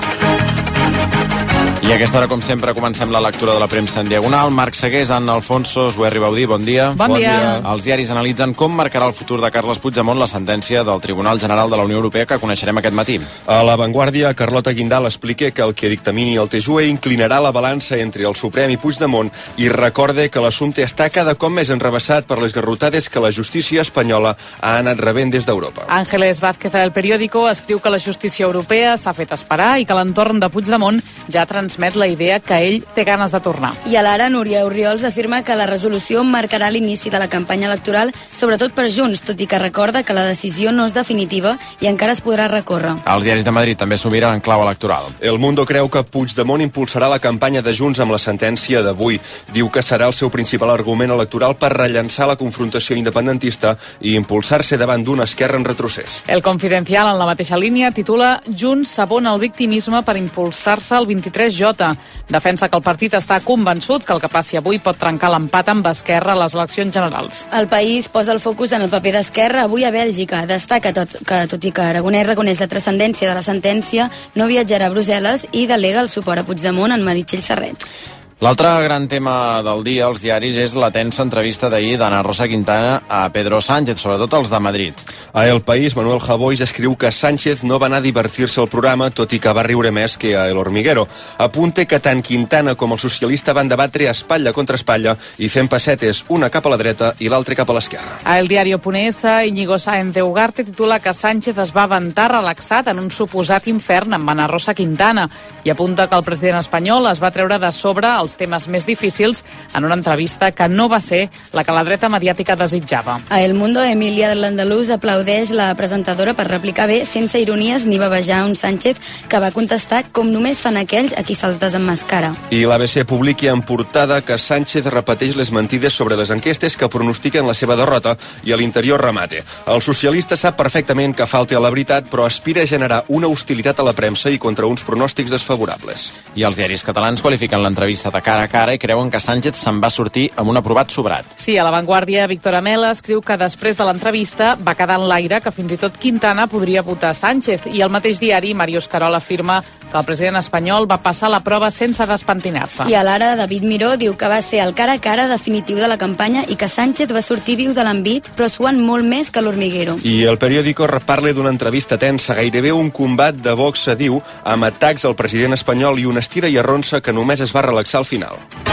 Speaker 3: I a aquesta hora, com sempre, comencem la lectura de la premsa en diagonal. Marc Segués, Anna Alfonso, Suerri Baudí, bon dia.
Speaker 16: Bon dia.
Speaker 3: Els diaris analitzen com marcarà el futur de Carles Puigdemont la sentència del Tribunal General de la Unió Europea que coneixerem aquest matí.
Speaker 20: A La Vanguardia, Carlota Guindal explica que el que dictamini el TJUE inclinarà la balança entre el Suprem i Puigdemont i recorde que l'assumpte està cada cop més enrevessat per les garrotades que la justícia espanyola ha anat rebent des d'Europa.
Speaker 16: Ángeles Vázquez del Periódico escriu que la justícia europea s'ha fet esperar i que l'entorn de Puigdemont ja transmet la idea que ell té ganes de tornar.
Speaker 21: I a l'Ara, Núria Orriols afirma que la resolució marcarà l'inici de la campanya electoral, sobretot per Junts, tot i que recorda que la decisió no és definitiva i encara es podrà recórrer.
Speaker 3: Els diaris de Madrid també s'ho miren en clau electoral.
Speaker 20: El Mundo creu que Puigdemont impulsarà la campanya de Junts amb la sentència d'avui. Diu que serà el seu principal argument electoral per rellançar la confrontació independentista i impulsar-se davant d'una esquerra en retrocés.
Speaker 16: El Confidencial, en la mateixa línia, titula Junts s'abona el victimisme per impulsar-se al 23J. Defensa que el partit està convençut que el que passi avui pot trencar l'empat amb Esquerra a les eleccions generals.
Speaker 21: El País posa el focus en el paper d'Esquerra avui a Bèlgica. Destaca que, tot i que Aragonès reconeix la transcendència de la sentència, no viatjarà a Brussel·les i delega el suport a Puigdemont en Meritxell Serret.
Speaker 3: L'altre gran tema del dia als diaris és la tensa entrevista d'ahir d'Ana Rosa Quintana a Pedro Sánchez, sobretot els de Madrid.
Speaker 20: A El País, Manuel Javois escriu que Sánchez no va anar a divertir-se al programa, tot i que va riure més que a El Hormiguero. Apunta que tant Quintana com el socialista van debatre espatlla contra espatlla i fent passetes, una cap a la dreta i l'altra cap a l'esquerra.
Speaker 16: A El Diario.es, Íñigo Sáenz de Ugarte titula que Sánchez es va aventar relaxat en un suposat infern amb Ana Rosa Quintana i apunta que el president espanyol es va treure de sobre els temes més difícils en una entrevista que no va ser la que la dreta mediàtica desitjava.
Speaker 21: A El Mundo, Emilia de l'Andalús aplaudeix la presentadora per replicar bé, sense ironies ni bavejar un Sánchez que va contestar com només fan aquells a qui se'ls desemmascara.
Speaker 20: I l'ABC publica en portada que Sánchez repeteix les mentides sobre les enquestes que pronostiquen la seva derrota i a l'interior remate. El socialista sap perfectament que falta a la veritat, però aspira a generar una hostilitat a la premsa i contra uns pronòstics desfavorables.
Speaker 3: I els diaris catalans qualifiquen l'entrevista de cara a cara i creuen que Sánchez se'n va sortir amb un aprovat sobrat.
Speaker 16: Sí, a La Vanguardia, Víctor Amela escriu que després de l'entrevista va quedar en l'aire que fins i tot Quintana podria votar Sánchez i el mateix diari, Màrius Carol, afirma que el president espanyol va passar la prova sense despentinar-se.
Speaker 21: I a l'Ara, David Miró diu que va ser el cara a cara definitiu de la campanya i que Sánchez va sortir viu de l'envit, però suant molt més que l'Hormiguero.
Speaker 20: I El Periódico parla d'una entrevista tensa, gairebé un combat de boxa, diu, amb atacs al president espanyol i una estira i arronsa que només es va relaxar al final.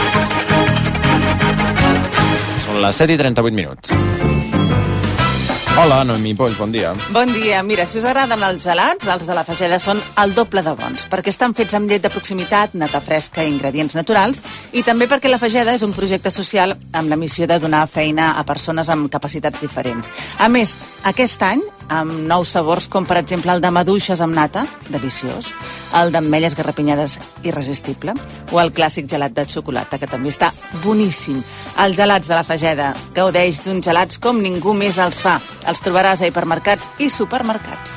Speaker 3: Són les 7:38 minuts. Hola, Noemí Polls, bon dia.
Speaker 22: Bon dia. Mira, si us agraden els gelats, els de la Fageda són el doble de bons, perquè estan fets amb llet de proximitat, nata fresca i ingredients naturals, i també perquè la Fageda és un projecte social amb la missió de donar feina a persones amb capacitats diferents. A més, aquest any, amb nous sabors com per exemple el de maduixes amb nata, deliciós, el d'ametlles garrapinyades, irresistible, o el clàssic gelat de xocolata, que també està boníssim. Els gelats de la Fageda, gaudeix d'uns gelats com ningú més els fa. Els trobaràs a hipermercats i supermercats.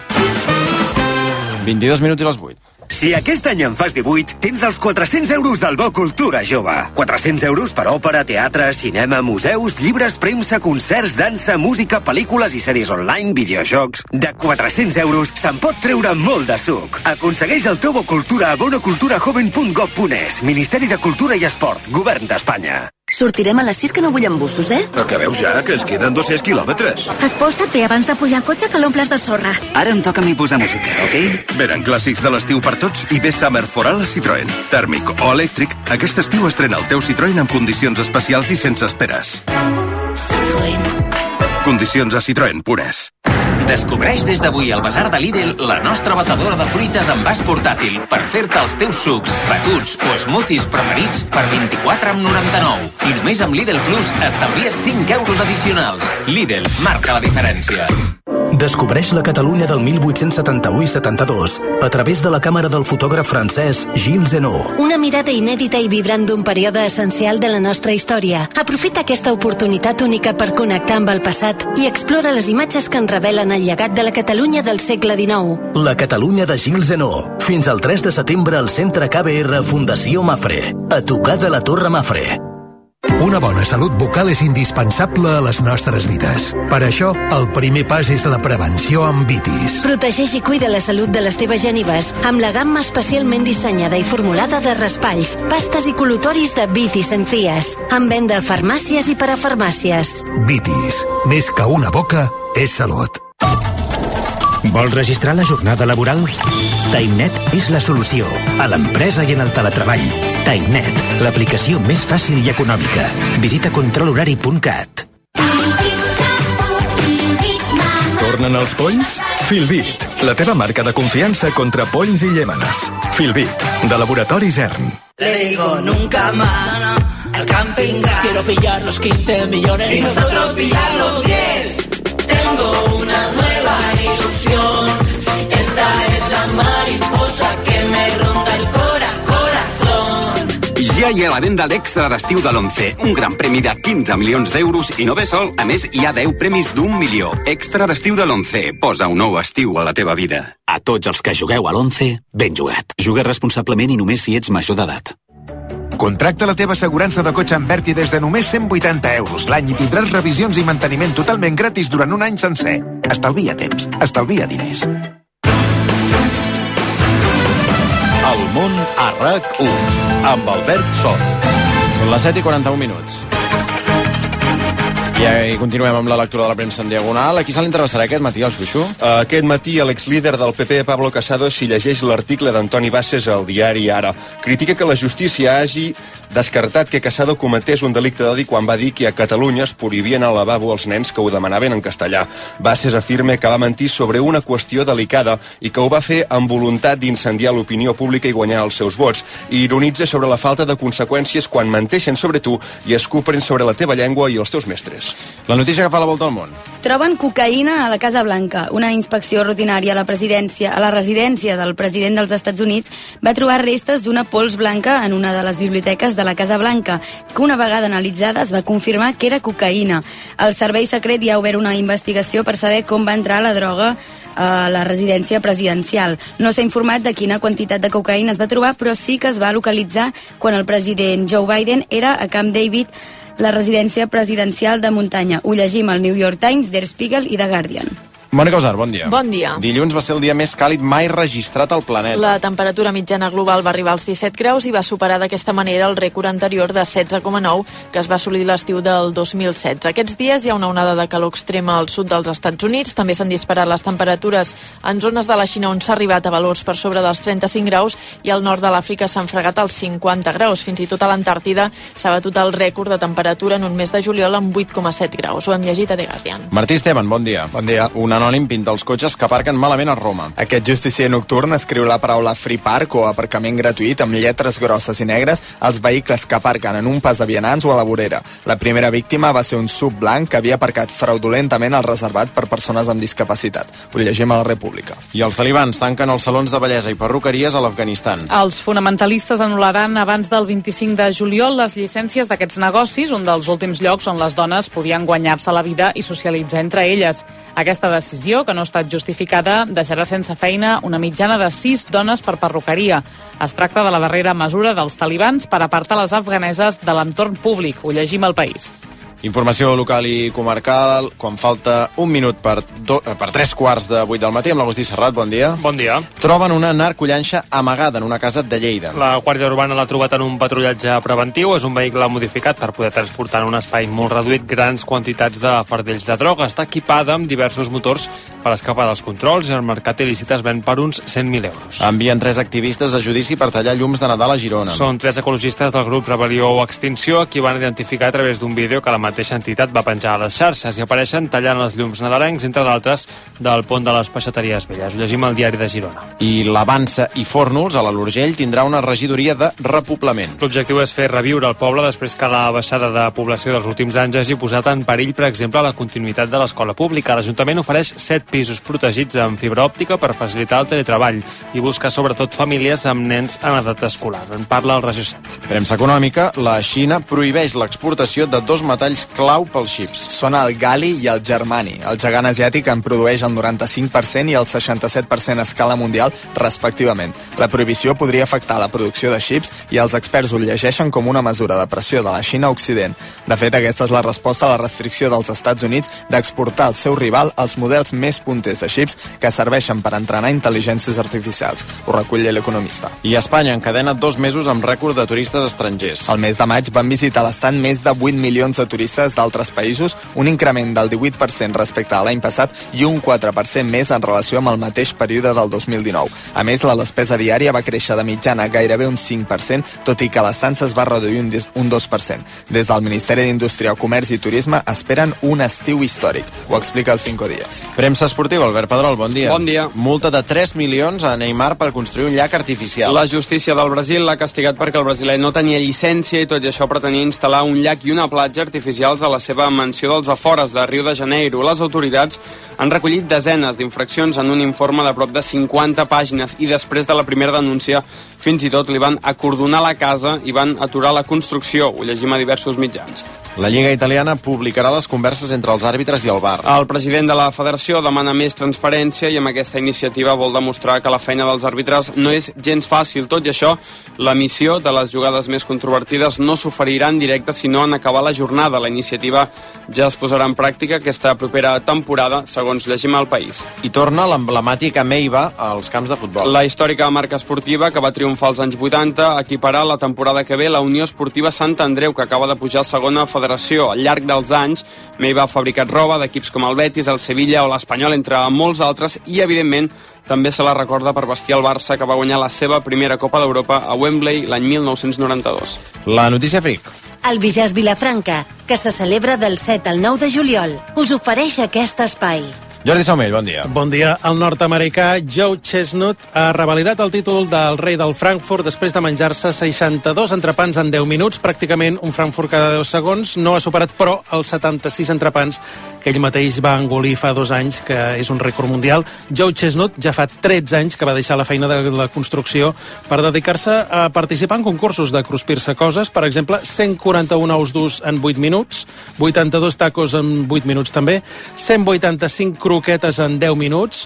Speaker 3: 22 minuts i les 8.
Speaker 23: Si aquest any en fas 18, tens els 400 euros del Bo Cultura Jove. 400 euros per òpera, teatre, cinema, museus, llibres, premsa, concerts, dansa, música, pel·lícules i sèries online, videojocs... De 400 euros se'n pot treure molt de suc. Aconsegueix el teu Bo Cultura a bonoculturajoven.gov.es. Ministeri de Cultura i Esport, Govern d'Espanya.
Speaker 24: Sortirem a les 6 que no vull embussos, eh?
Speaker 23: Acabeu ja, que es queden 200 quilòmetres.
Speaker 24: Esposa't bé abans de pujar al cotxe que l'omples de sorra.
Speaker 23: Ara em toca a mi posar música, ok? Venen clàssics de l'estiu per tots i ve Summer for All a Citroën. Tèrmic o elèctric, aquest estiu estrena el teu Citroën amb condicions especials i sense esperes.
Speaker 24: Citroën.
Speaker 23: Condicions a Citroën pures.
Speaker 25: Descobreix des d'avui al Basar de Lidl la nostra batedora de fruites en vas portàtil per fer-te els teus sucs, batuts o smoothies preferits per 24,99. I només amb Lidl Plus estalvia't 5 euros addicionals. Lidl marca la diferència.
Speaker 34: Descobreix la Catalunya del 1871 i 72 a través de la càmera del fotògraf francès Gilles Zenot.
Speaker 12: Una mirada inèdita i vibrant d'un període essencial de la nostra història. Aprofita aquesta oportunitat única per connectar amb el passat i explora les imatges que ens revelen el llegat de la Catalunya del segle XIX.
Speaker 34: La Catalunya de Gilles Zenot. Fins al 3 de setembre al Centre KBR Fundació Mafre. A tocar de la Torre Mafre.
Speaker 1: Una bona salut bucal és indispensable a les nostres vides. Per això, el primer pas és la prevenció amb Vitis.
Speaker 12: Protegeix i cuida la salut de les teves genives amb la gamma especialment dissenyada i formulada de raspalls, pastes i col·lutoris de Vitis Encias, amb venda a farmàcies i parafarmàcies.
Speaker 1: Vitis. Més que una boca, és salut.
Speaker 2: Vols registrar la jornada laboral? TimeNet és la solució a l'empresa i en el teletreball. TimeNet, l'aplicació més fàcil i econòmica. Visita controlhorari.cat.
Speaker 5: Tornen els polls? Filbit, la teva marca de confiança contra polls i llémenes. Filbit, de Laboratoris ERN.
Speaker 6: Le digo nunca más al camping gas.
Speaker 7: Quiero pillar los 15 millones
Speaker 6: y nosotros pillar los 10. Tengo una nueva ilusión. Esta es la mariposa que me ronda el corazón.
Speaker 8: Ja hi ha la venda l'extra d'estiu de l'11. Un gran premi de 15 milions d'euros i no ve sol. A més, hi ha 10 premis d'1 milió. Extra d'estiu de l'11. Posa un nou estiu a la teva vida.
Speaker 13: A tots els que jugueu a l'11, ben jugat. Juga responsablement i només si ets major d'edat.
Speaker 26: Contracta la teva assegurança de cotxe amb Berti des de només 180 euros l'any i tindràs revisions i manteniment totalment gratis durant un any sencer. Estalvia temps, estalvia diners.
Speaker 4: El món a RAC1 amb Albert Sol.
Speaker 3: Són les 7:41. I continuem amb la lectura de la premsa en diagonal. A qui se li interessarà aquest matí, el Xuxu?
Speaker 20: Aquest matí, l'exlíder del PP, Pablo Casado, s'hi llegeix l'article d'Antoni Bassas al diari Ara. Critica que la justícia hagi descartat que Casado cometés un delicte d'odi quan va dir que a Catalunya es prohibien al lavabo els nens que ho demanaven en castellà. Bassas afirma que va mentir sobre una qüestió delicada i que ho va fer amb voluntat d'incendiar l'opinió pública i guanyar els seus vots. I ironitza sobre la falta de conseqüències quan menteixen sobre tu i escupren sobre la teva llengua i els teus mestres.
Speaker 3: La notícia que fa la volta al món.
Speaker 21: Troben cocaïna a la Casa Blanca. Una inspecció rutinària a la residència del president dels Estats Units va trobar restes d'una pols blanca en una de les biblioteques de la Casa Blanca, que una vegada analitzada es va confirmar que era cocaïna. El servei secret ja ha obert una investigació per saber com va entrar la droga a la residència presidencial. No s'ha informat de quina quantitat de cocaïna es va trobar, però sí que es va localitzar quan el president Joe Biden era a Camp David, la residència presidencial de muntanya. Ho llegim al New York Times, Der Spiegel i The Guardian.
Speaker 3: Mònica Osar, bon dia.
Speaker 15: Bon dia.
Speaker 3: Dilluns va ser el dia més càlid mai registrat al planeta.
Speaker 15: La temperatura mitjana global va arribar als 17 graus i va superar d'aquesta manera el rècord anterior de 16,9 que es va assolir l'estiu del 2016. Aquests dies hi ha una onada de calor extrema al sud dels Estats Units. També s'han disparat les temperatures en zones de la Xina on s'ha arribat a valors per sobre dels 35 graus i al nord de l'Àfrica s'han fregat els 50 graus. Fins i tot a l'Antàrtida s'ha batut el rècord de temperatura en un mes de juliol amb 8,7 graus. Ho hem llegit a The Guardian.
Speaker 3: Martí Esteban, bon dia.
Speaker 27: Bon dia.
Speaker 3: Un anònim pinta els cotxes que aparquen malament a Roma.
Speaker 27: Aquest justicier nocturn escriu la paraula free park o aparcament gratuït amb lletres grosses i negres als vehicles que aparquen en un pas de vianants o a la vorera. La primera víctima va ser un SUV blanc que havia aparcat fraudulentament al reservat per persones amb discapacitat. Ho llegim a la República.
Speaker 3: I els talibans tanquen els salons de bellesa i perruqueries a l'Afganistan.
Speaker 16: Els fonamentalistes anul·laran abans del 25 de juliol les llicències d'aquests negocis, un dels últims llocs on les dones podien guanyar-se la vida i socialitzar entre elles. Aquesta decisió, que no ha estat justificada, deixarà sense feina una mitjana de 6 dones per perruqueria. Es tracta de la darrera mesura dels talibans per apartar les afganeses de l'entorn públic. Ho llegim al País.
Speaker 3: Informació local i comarcal, quan falta un minut per 3:15 del matí, amb l'Agustí Serrat, bon dia.
Speaker 28: Bon dia.
Speaker 3: Troben una narcollanxa amagada en una casa de Lleida.
Speaker 28: La Guàrdia Urbana l'ha trobat en un patrullatge preventiu. És un vehicle modificat per poder transportar en un espai molt reduït grans quantitats de fardells de droga. Està equipada amb diversos motors per escapar dels controls i el mercat il·lícit es ven per uns 100.000 euros.
Speaker 3: Envien 3 activistes a judici per tallar llums de Nadal a Girona.
Speaker 28: Són 3 ecologistes del grup Rebel·lió o Extinció qui van identificar a través d'un vídeo que la mateixa entitat va penjar a les xarxes i apareixen tallant els llums nadalencs, entre d'altres, del pont de les Peixateries Velles. Ho llegim al diari de Girona.
Speaker 3: I l'Avança i Fórnols, a l'Urgell, tindrà una regidoria de repoblament.
Speaker 28: L'objectiu és fer reviure el poble després que la baixada de població dels últims anys hagi posat en perill, per exemple, la continuïtat de l'escola pública. L'Ajuntament ofereix 7 pisos protegits amb fibra òptica per facilitar el teletreball i busca sobretot famílies amb nens en edat escolar. En parla el Regió 7.
Speaker 3: Premsa econòmica, la Xina prohibeix l'exportació de 2 metalls clau pels xips.
Speaker 27: Són el gal·li i el germani. El gegant asiàtic en produeix el 95% i el 67% a escala mundial, respectivament. La prohibició podria afectar la producció de xips i els experts ho llegeixen com una mesura de pressió de la Xina a Occident. De fet, aquesta és la resposta a la restricció dels Estats Units d'exportar al seu rival els models més punters de xips que serveixen per entrenar intel·ligències artificials. Ho recull l'Economista.
Speaker 3: I Espanya encadena 2 mesos amb rècord de turistes estrangers.
Speaker 27: El mes de maig van visitar l'estat més de 8 milions de turistes d'altres països, un increment del 18% respecte a l'any passat i un 4% més en relació amb el mateix període del 2019. A més, la despesa diària va créixer de mitjana gairebé un 5%, tot i que l'estança es va reduir un 2%. Des del Ministeri d'Indústria, Comerç i Turisme esperen un estiu històric. Ho explica el 5 Dies.
Speaker 3: Premsa esportiva, Albert Pedrol, bon dia.
Speaker 9: Bon dia.
Speaker 3: Multa de 3 milions a Neymar per construir un llac artificial.
Speaker 9: La justícia del Brasil l'ha castigat perquè el brasiler no tenia llicència i tot i això pretenia instal·lar un llac i una platja artificials a la seva mansió dels afores de Rio de Janeiro. Les autoritats han recollit desenes d'infraccions en un informe de prop de 50 pàgines i després de la primera denúncia fins i tot li van acordonar la casa i van aturar la construcció. Ho llegim a diversos mitjans.
Speaker 3: La Lliga Italiana publicarà les converses entre els àrbitres i el VAR.
Speaker 9: El president de la federació demana més transparència i amb aquesta iniciativa vol demostrar que la feina dels àrbitres no és gens fàcil. Tot i això, l'emissió de les jugades més controvertides no s'oferirà en directe sinó en acabar la jornada. La iniciativa ja es posarà en pràctica aquesta propera temporada, segons llegim al País.
Speaker 3: I torna l'emblemàtica Meiva als camps de futbol.
Speaker 9: La històrica marca esportiva que va triomfar als anys 80 equiparà la temporada que ve la Unió Esportiva Sant Andreu, que acaba de pujar a segona federació. Al llarg dels anys, Meiva ha fabricat roba d'equips com el Betis, el Sevilla o l'Espanyol, entre molts altres, i evidentment també se la recorda per vestir el Barça, que va guanyar la seva primera Copa d'Europa a Wembley l'any 1992.
Speaker 3: La notícia fric.
Speaker 12: El Bijàs Vilafranca, que se celebra del 7 al 9 de juliol, us ofereix aquest espai.
Speaker 3: Jordi Saumell, bon dia.
Speaker 10: Bon dia. El nord-americà Joe Chestnut ha revalidat el títol del rei del Frankfurt després de menjar-se 62 entrepans en 10 minuts, pràcticament un Frankfurt cada 10 segons. No ha superat, però, els 76 entrepans que ell mateix va engolir fa 2 anys, que és un rècord mundial. Joe Chestnut ja fa 13 anys que va deixar la feina de la construcció per dedicar-se a participar en concursos de cruspir-se coses, per exemple, 141 ous durs en 8 minuts, 82 tacos en 8 minuts també, 185 croquetes en 10 minuts,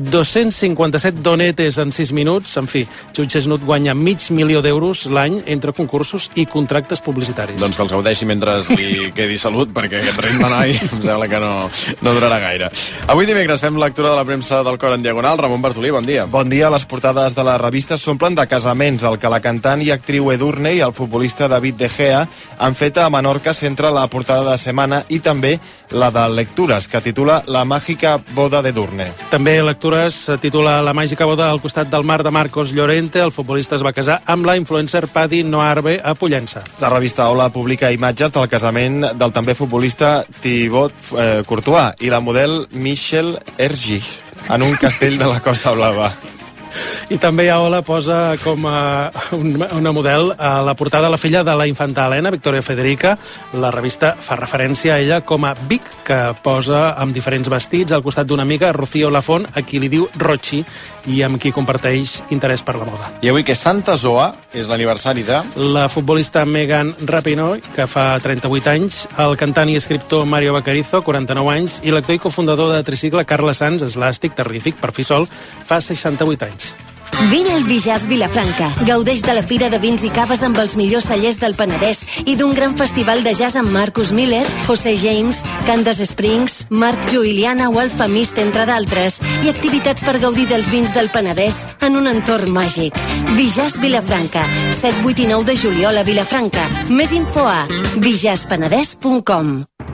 Speaker 10: 257 donetes en 6 minuts. En fi, Joe Chestnut guanya $500,000 d'euros l'any entre concursos i contractes publicitaris.
Speaker 3: Doncs que els gaudeixi mentre li quedi salut, perquè aquest ritme, noi, em sembla que no durarà gaire. Avui dimecres fem lectura de la premsa del Cor en Diagonal. Ramon Bartolí, bon dia.
Speaker 11: Bon dia. Les portades de les revistes s'omplen de casaments. El que la cantant i actriu Edurne i el futbolista David De Gea han fet a Menorca centra la portada de setmana i també la de Lectures, que titula La màgica boda d'Edurne.
Speaker 10: També Lectures titula La màgica boda al costat del mar de Marcos Llorente. El futbolista es va casar amb la influencer Paddy Noarbe a Pollença.
Speaker 11: La revista Hola publica imatges del casament del també futbolista Thibaut Courtois i la model Michelle Ergich en un castell de la Costa Blava.
Speaker 10: I també a Hola posa com a una model a la portada la filla de la infanta Helena, Victoria Federica. La revista fa referència a ella com a Vic, que posa amb diferents vestits al costat d'una amiga, Rocío Lafont, a qui li diu Rochi, i amb qui comparteix interès per la moda.
Speaker 3: I avui que Santa Zoa és l'aniversari de...
Speaker 10: La futbolista Megan Rapinoe, que fa 38 anys, el cantant i escriptor Mario Vaquerizo, 49 anys, i l'actor i cofundador de tricicle Carles Sanz, eslàstic, terrífic, per fi sol, fa 68 anys.
Speaker 12: Vine al Bijàs Vilafranca. Gaudeix de la Fira de Vins i Caves amb els millors cellers del Penedès i d'un gran festival de jazz amb Marcus Miller, José James, Candace Springs, Marc Juiliana o Alfa Mist, entre d'altres, i activitats per gaudir dels vins del Penedès en un entorn màgic. Bijàs Vilafranca, 7, 8 i 9 de juliol a Vilafranca. Més info a bijaspenedès.com.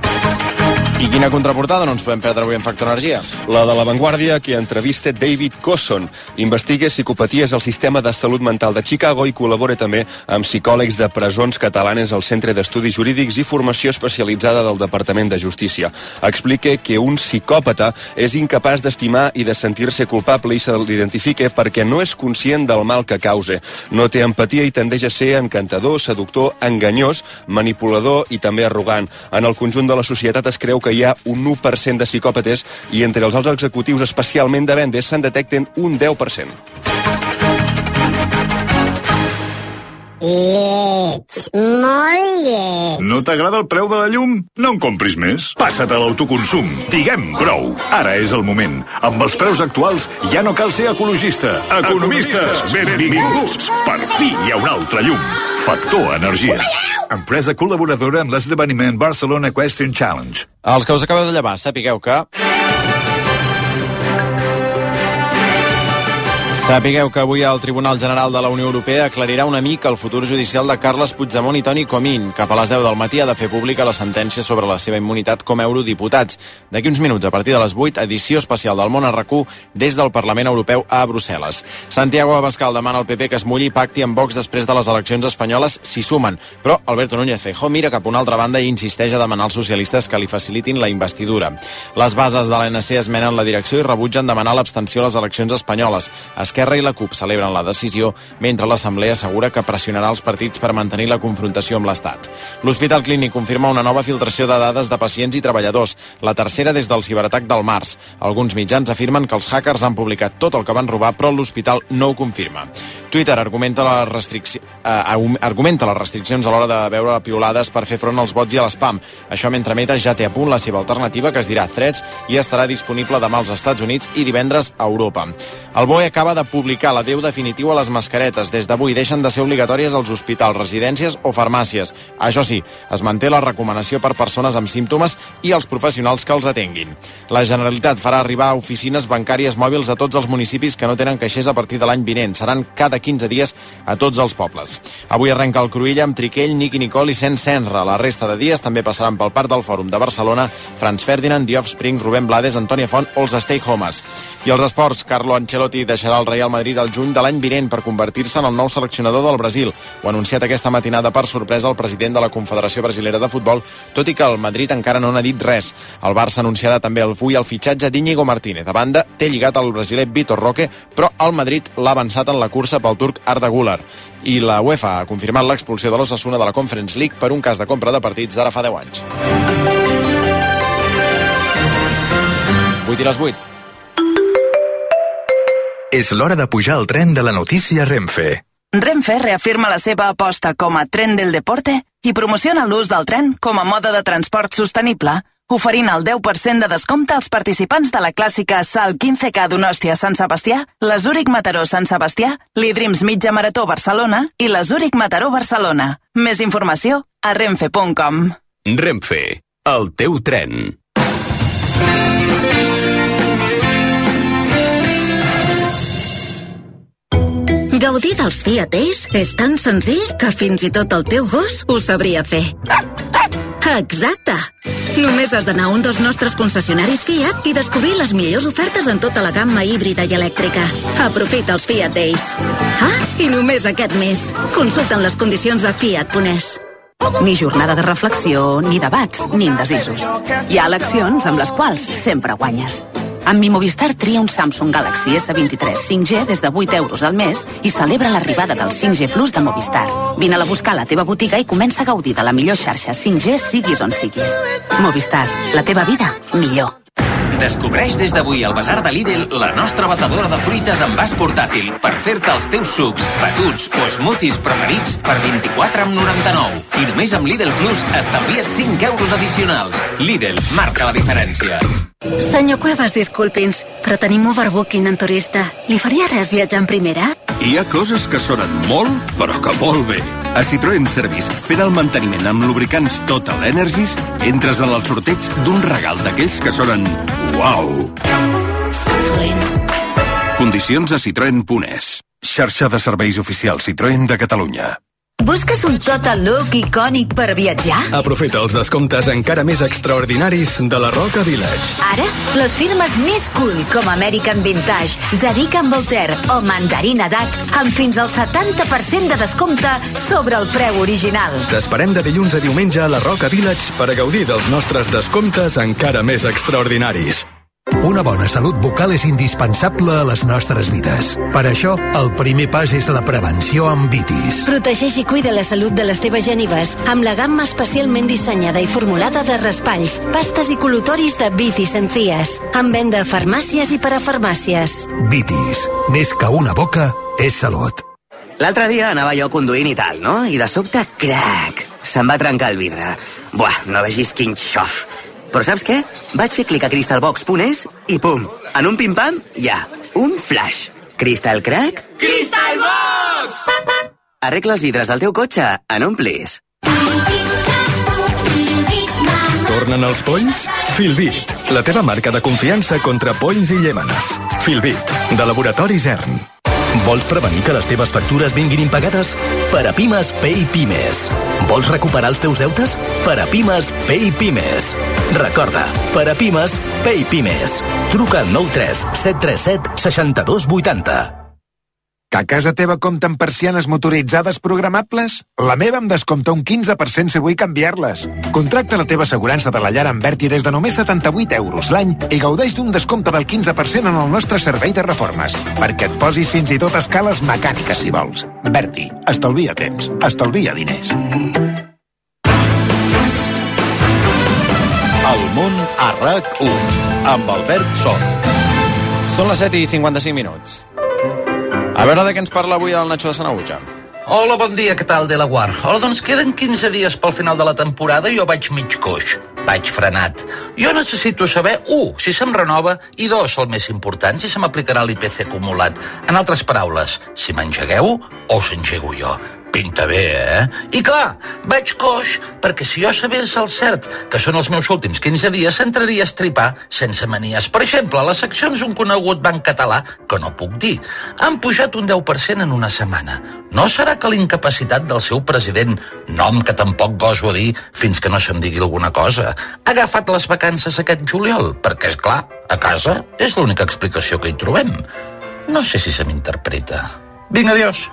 Speaker 3: I quina contraportada no ens podem perdre avui en Factor Energia?
Speaker 20: La de La Vanguardia, que entrevista David Cosson. Investiga psicopaties al sistema de salut mental de Chicago i col·labora també amb psicòlegs de presons catalanes al Centre d'Estudis Jurídics i Formació Especialitzada del Departament de Justícia. Explica que un psicòpata és incapaç d'estimar i de sentir-se culpable i se l'identifica perquè no és conscient del mal que causa. No té empatia i tendeix a ser encantador, seductor, enganyós, manipulador i també arrogant. En el conjunt de la societat es creu que hi ha un 1% de psicòpates i entre els alts executius, especialment de vendes, se'n detecten un 10%.
Speaker 14: Lleig, molt lleig.
Speaker 17: No t'agrada el preu de la llum? No en compris més. Passa't a l'autoconsum. Diguem prou. Ara és el moment. Amb els preus actuals ja no cal ser ecologista. Economistes, benvinguts. Per fi hi ha un altre llum. Factor Energia. Empresa col·laboradora amb l'esdeveniment Barcelona Question Challenge.
Speaker 3: Els que us acabeu de llevar, sapigueu que... Sapigueu que avui el Tribunal General de la Unió Europea aclarirà una mica el futur judicial de Carles Puigdemont i Toni Comín. Cap a les 10 del matí ha de fer pública la sentència sobre la seva immunitat com a eurodiputats. D'aquí uns minuts, a partir de les 8, edició especial del Món a RAC1 des del Parlament Europeu a Brussel·les. Santiago Abascal demana al PP que es mulli i pacti amb Vox després de les eleccions espanyoles si sumen. Però Alberto Núñez Feijóo mira cap a una altra banda i insisteix a demanar als socialistes que li facilitin la investidura. Les bases de l'ANC esmenen la direcció i rebutgen demanar l'abstenció a les eleccions espanyoles. Esquerra i la CUP celebren la decisió, mentre l'Assemblea assegura que pressionarà els partits per mantenir la confrontació amb l'Estat. L'Hospital Clínic confirma una nova filtració de dades de pacients i treballadors, la tercera des del ciberatac del març. Alguns mitjans afirmen que els hackers han publicat tot el que van robar, però l'hospital no ho confirma. Twitter argumenta les restriccions a l'hora de veure piolades per fer front als bots i a l'espam. Això mentre Meta ja té a punt la seva alternativa, que es dirà Threads, i estarà disponible demà als Estats Units i divendres a Europa. El BOE acaba de publicar l'adeu definitiu a les mascaretes. Des d'avui deixen de ser obligatòries als hospitals, residències o farmàcies. Això sí, es manté la recomanació per persones amb símptomes i els professionals que els atenguin. La Generalitat farà arribar a oficines bancàries mòbils a tots els municipis que no tenen caixers a partir de l'any vinent. Seran cada 15 dies a tots els pobles. Avui arrenca el Cruïlla amb Triquell, Nicky Nicole i Sen Senra. La resta de dies també passaran pel Parc del Fòrum de Barcelona Franz Ferdinand, The Offspring, Rubén Blades, Antònia Font o els Stay Homers. I els esports, Carlo Ancelotti deixarà el Real Madrid al juny de l'any vinent per convertir-se en el nou seleccionador del Brasil. Ho ha anunciat aquesta matinada per sorpresa el president de la Confederació Brasilera de Futbol, tot i que el Madrid encara no n'ha dit res. El Barça anunciarà també avui el fitxatge d'Íñigo Martínez. A banda, té lligat el brasiler Vitor Roque, però el Madrid l'ha avançat en la cursa pel turc Arda Güler. I la UEFA ha confirmat l'expulsió de l'Osasuna de la Conference League per un cas de compra de partits d'ara fa 10 anys. 8 i les 8.
Speaker 18: És l'hora de pujar al tren de la notícia Renfe.
Speaker 19: Renfe reafirma la seva aposta com a tren del deporte i promociona l'ús del tren com a mode de transport sostenible, oferint el 10% de descompte als participants de la clàssica Salt 15K Donòstia-Sant Sebastià, la Zúrich Mataró-Sant Sebastià, l'Idreams Mitja Marató Barcelona i la Zúrich Mataró Barcelona. Més informació a renfe.com.
Speaker 18: Renfe, el teu tren.
Speaker 12: Gaudir dels Fiat Days és tan senzill que fins i tot el teu gos ho sabria fer. Exacte! Només has d'anar a un dels nostres concessionaris Fiat i descobrir les millors ofertes en tota la gamma híbrida i elèctrica. Aprofita els Fiat Days. I només aquest mes. Consulta'n les condicions a fiat.es.
Speaker 22: Ni jornada de reflexió, ni debats, ni indecisos. Hi ha eleccions amb les quals sempre guanyes. Amb Mi Movistar tria un Samsung Galaxy S23 5G des de 8 euros al mes i celebra l'arribada del 5G Plus de Movistar. Vine-la a buscar a la teva botiga i comença a gaudir de la millor xarxa 5G siguis on siguis. Movistar, la teva vida millor.
Speaker 23: Descobreix des d'avui al Basar de Lidl la nostra batedora de fruites en vas portàtil per fer-te els teus sucs, batuts o smoothies preferits per 24,99. I només amb Lidl Plus estalvia't 5 euros addicionals. Lidl marca la diferència.
Speaker 12: Senyor Cuevas, disculpi'ns, però tenim overbooking en turista. Li faria res viatjar en primera?
Speaker 24: Hi ha coses que sonen molt, però que molt bé. A Citroën Service, fent el manteniment amb lubricants Total Energies, entres en el sorteig d'un regal d'aquells que sonen uau. Condicions a Citroën.es. Xarxa de serveis oficials Citroën de Catalunya.
Speaker 12: Busques un total look icònic per viatjar?
Speaker 5: Aprofita els descomptes encara més extraordinaris de la Roca Village.
Speaker 12: Ara, les firmes més cool com American Vintage, Zadig & Voltaire o Mandarina Duck amb fins al 70% de descompte sobre el preu original.
Speaker 5: T'esperem de dilluns a diumenge a la Roca Village per a gaudir dels nostres descomptes encara més extraordinaris.
Speaker 1: Una bona salut bucal és indispensable a les nostres vides. Per això, el primer pas és la prevenció amb Vitis.
Speaker 12: Protegeix i cuida la salut de les teves genives amb la gamma especialment dissenyada i formulada de raspalls, pastes i col·lutoris de Vitis Encías, amb venda a farmàcies i parafarmàcies.
Speaker 1: Vitis. Més que una boca, és salut.
Speaker 2: L'altre dia anava jo conduint i tal, no? I de sobte, crac, se'm va trencar el vidre. Buah, no vegis quin xof. Però saps què? Vaig fer clic a crystalbox.es i pum, en un pim-pam, ja, un flash. Crystal Crack?
Speaker 6: Crystalbox!
Speaker 2: Arregla els vidres del teu cotxe en un plis.
Speaker 5: Tornen els polls? Filbit, la teva marca de confiança contra polls i llèmenes. Filbit, de Laboratori Zern.
Speaker 7: Vols prevenir que les teves factures vinguin impagades? Per a Pimes, Pay Pimes. Vols recuperar els teus deutes? Per a Pimes, Pay Pimes. Recorda, per a Pimes, Pay Pimes. Truca al 93 737 62 80.
Speaker 8: Que a casa teva compten persianes motoritzades programables? La meva em descompta un 15% si vull canviar-les. Contracta la teva assegurança de la llar amb Berti des de només 78 euros l'any i gaudeix d'un descompte del 15% en el nostre servei de reformes, perquè et posis fins i tot a escales mecàniques si vols. Berti, estalvia temps, estalvia diners.
Speaker 4: El món a RAC1 amb Albert Sol.
Speaker 3: Són les 7:55. A veure de què ens parla avui el Nacho de Sanaüja.
Speaker 13: Hola, bon dia, què tal, de la Guar? Hola, doncs queden 15 dies pel final de la temporada i jo vaig mig coix. Vaig frenat. Jo necessito saber, 1, si se'm renova, i 2, el més important, si se m'aplicarà l'IPC acumulat. En altres paraules, si m'engegueu o s'engego jo. Pinta bé, eh? I clar, vaig coix, perquè si jo sabés el cert que són els meus últims 15 dies, s'entraria a estripar sense manies. Per exemple, les accions d'un conegut banc català, que no puc dir, han pujat un 10% en una setmana. No serà que l'incapacitat del seu president, nom que tampoc goso a dir fins que no se'm digui alguna cosa, ha agafat les vacances aquest juliol? Perquè, és clar, a casa és l'única explicació que hi trobem. No sé si se m'interpreta. Vinga, adiós.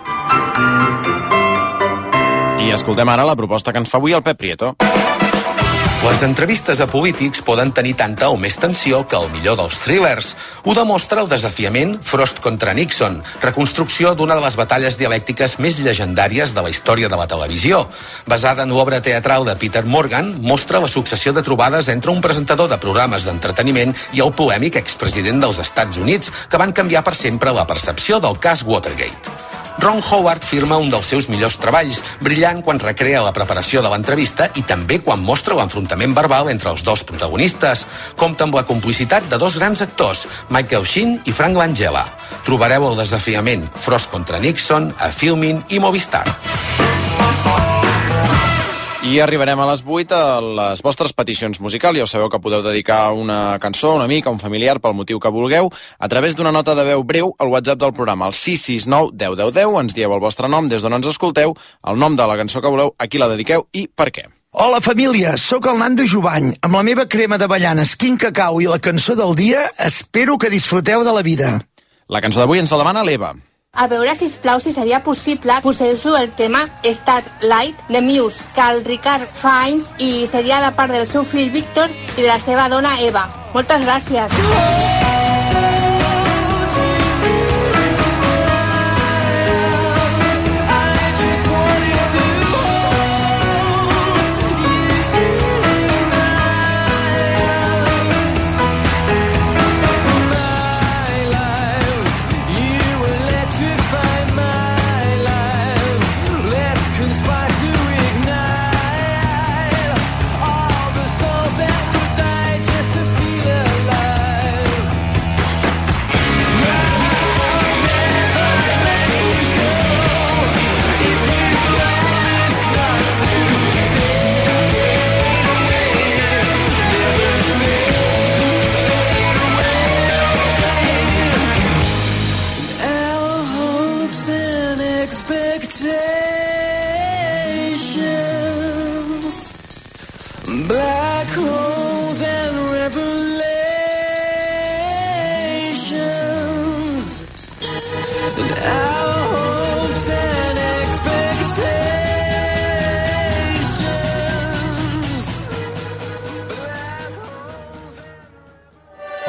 Speaker 3: I escoltem ara la proposta que ens fa avui el Pep Prieto.
Speaker 25: Les entrevistes a polítics poden tenir tanta o més tensió que el millor dels thrillers. Ho demostra el desafiament Frost contra Nixon, reconstrucció d'una de les batalles dialèctiques més llegendàries de la història de la televisió. Basada en l'obra teatral de Peter Morgan, mostra la successió de trobades entre un presentador de programes d'entreteniment i el polèmic expresident dels Estats Units, que van canviar per sempre la percepció del cas Watergate. Ron Howard firma un dels seus millors treballs, brillant quan recrea la preparació de l'entrevista i també quan mostra l'enfrontament verbal entre els dos protagonistes. Compta amb la complicitat de dos grans actors, Michael Sheen i Frank Langella. Trobareu el desafiament Frost contra Nixon a Filmin i Movistar.
Speaker 3: I arribarem a les 8 a les vostres peticions musicals. Ja sabeu que podeu dedicar una cançó a un amic, a un familiar, pel motiu que vulgueu, a través d'una nota de veu breu al WhatsApp del programa, el 669 10 10 10. Ens dieu el vostre nom, des d'on ens escolteu, el nom de la cançó que voleu, a qui la dediqueu i per què.
Speaker 26: Hola, família, sóc el Nando Jovany. Amb la meva crema d'avellanes, quin cacau i la cançó del dia, espero que disfruteu de la vida.
Speaker 3: La cançó d'avui ens la demana l'Eva.
Speaker 29: A veure, sisplau, si seria possible, poseu-vos el tema Stat Light de Muse, que el Ricard Fiennes, i seria de part del seu fill Víctor i de la seva dona Eva. Moltes gràcies.
Speaker 6: All the souls that would die just to feel alive.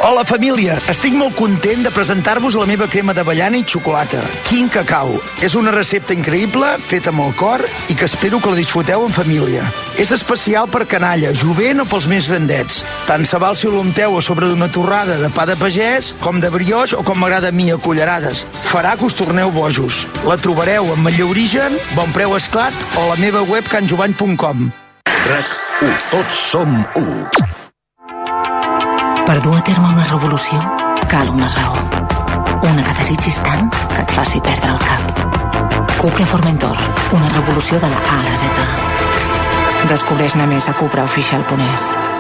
Speaker 26: Hola, família! Estic molt content de presentar-vos la meva crema d'avellana i xocolata, King Cacao. És una recepta increïble, feta amb el cor, i que espero que la disfruteu en família. És especial per canalla, jovent o pels més grandets. Tant se val si l'unteu a sobre d'una torrada de pa de pagès, com de brioix o com m'agrada a mi, a cullerades. Farà que us torneu bojos. La trobareu amb Matller Origen, Bon Preu Esclat o a la meva web canjovany.com.
Speaker 4: RAC1. Tots som 1.
Speaker 22: Per dur a terme una revolució, cal una raó. Una que desitgis tant que et faci perdre el cap. Cupra Formentor, una revolució de la A a la Z. Descobreix-ne més a cupraofficial.es.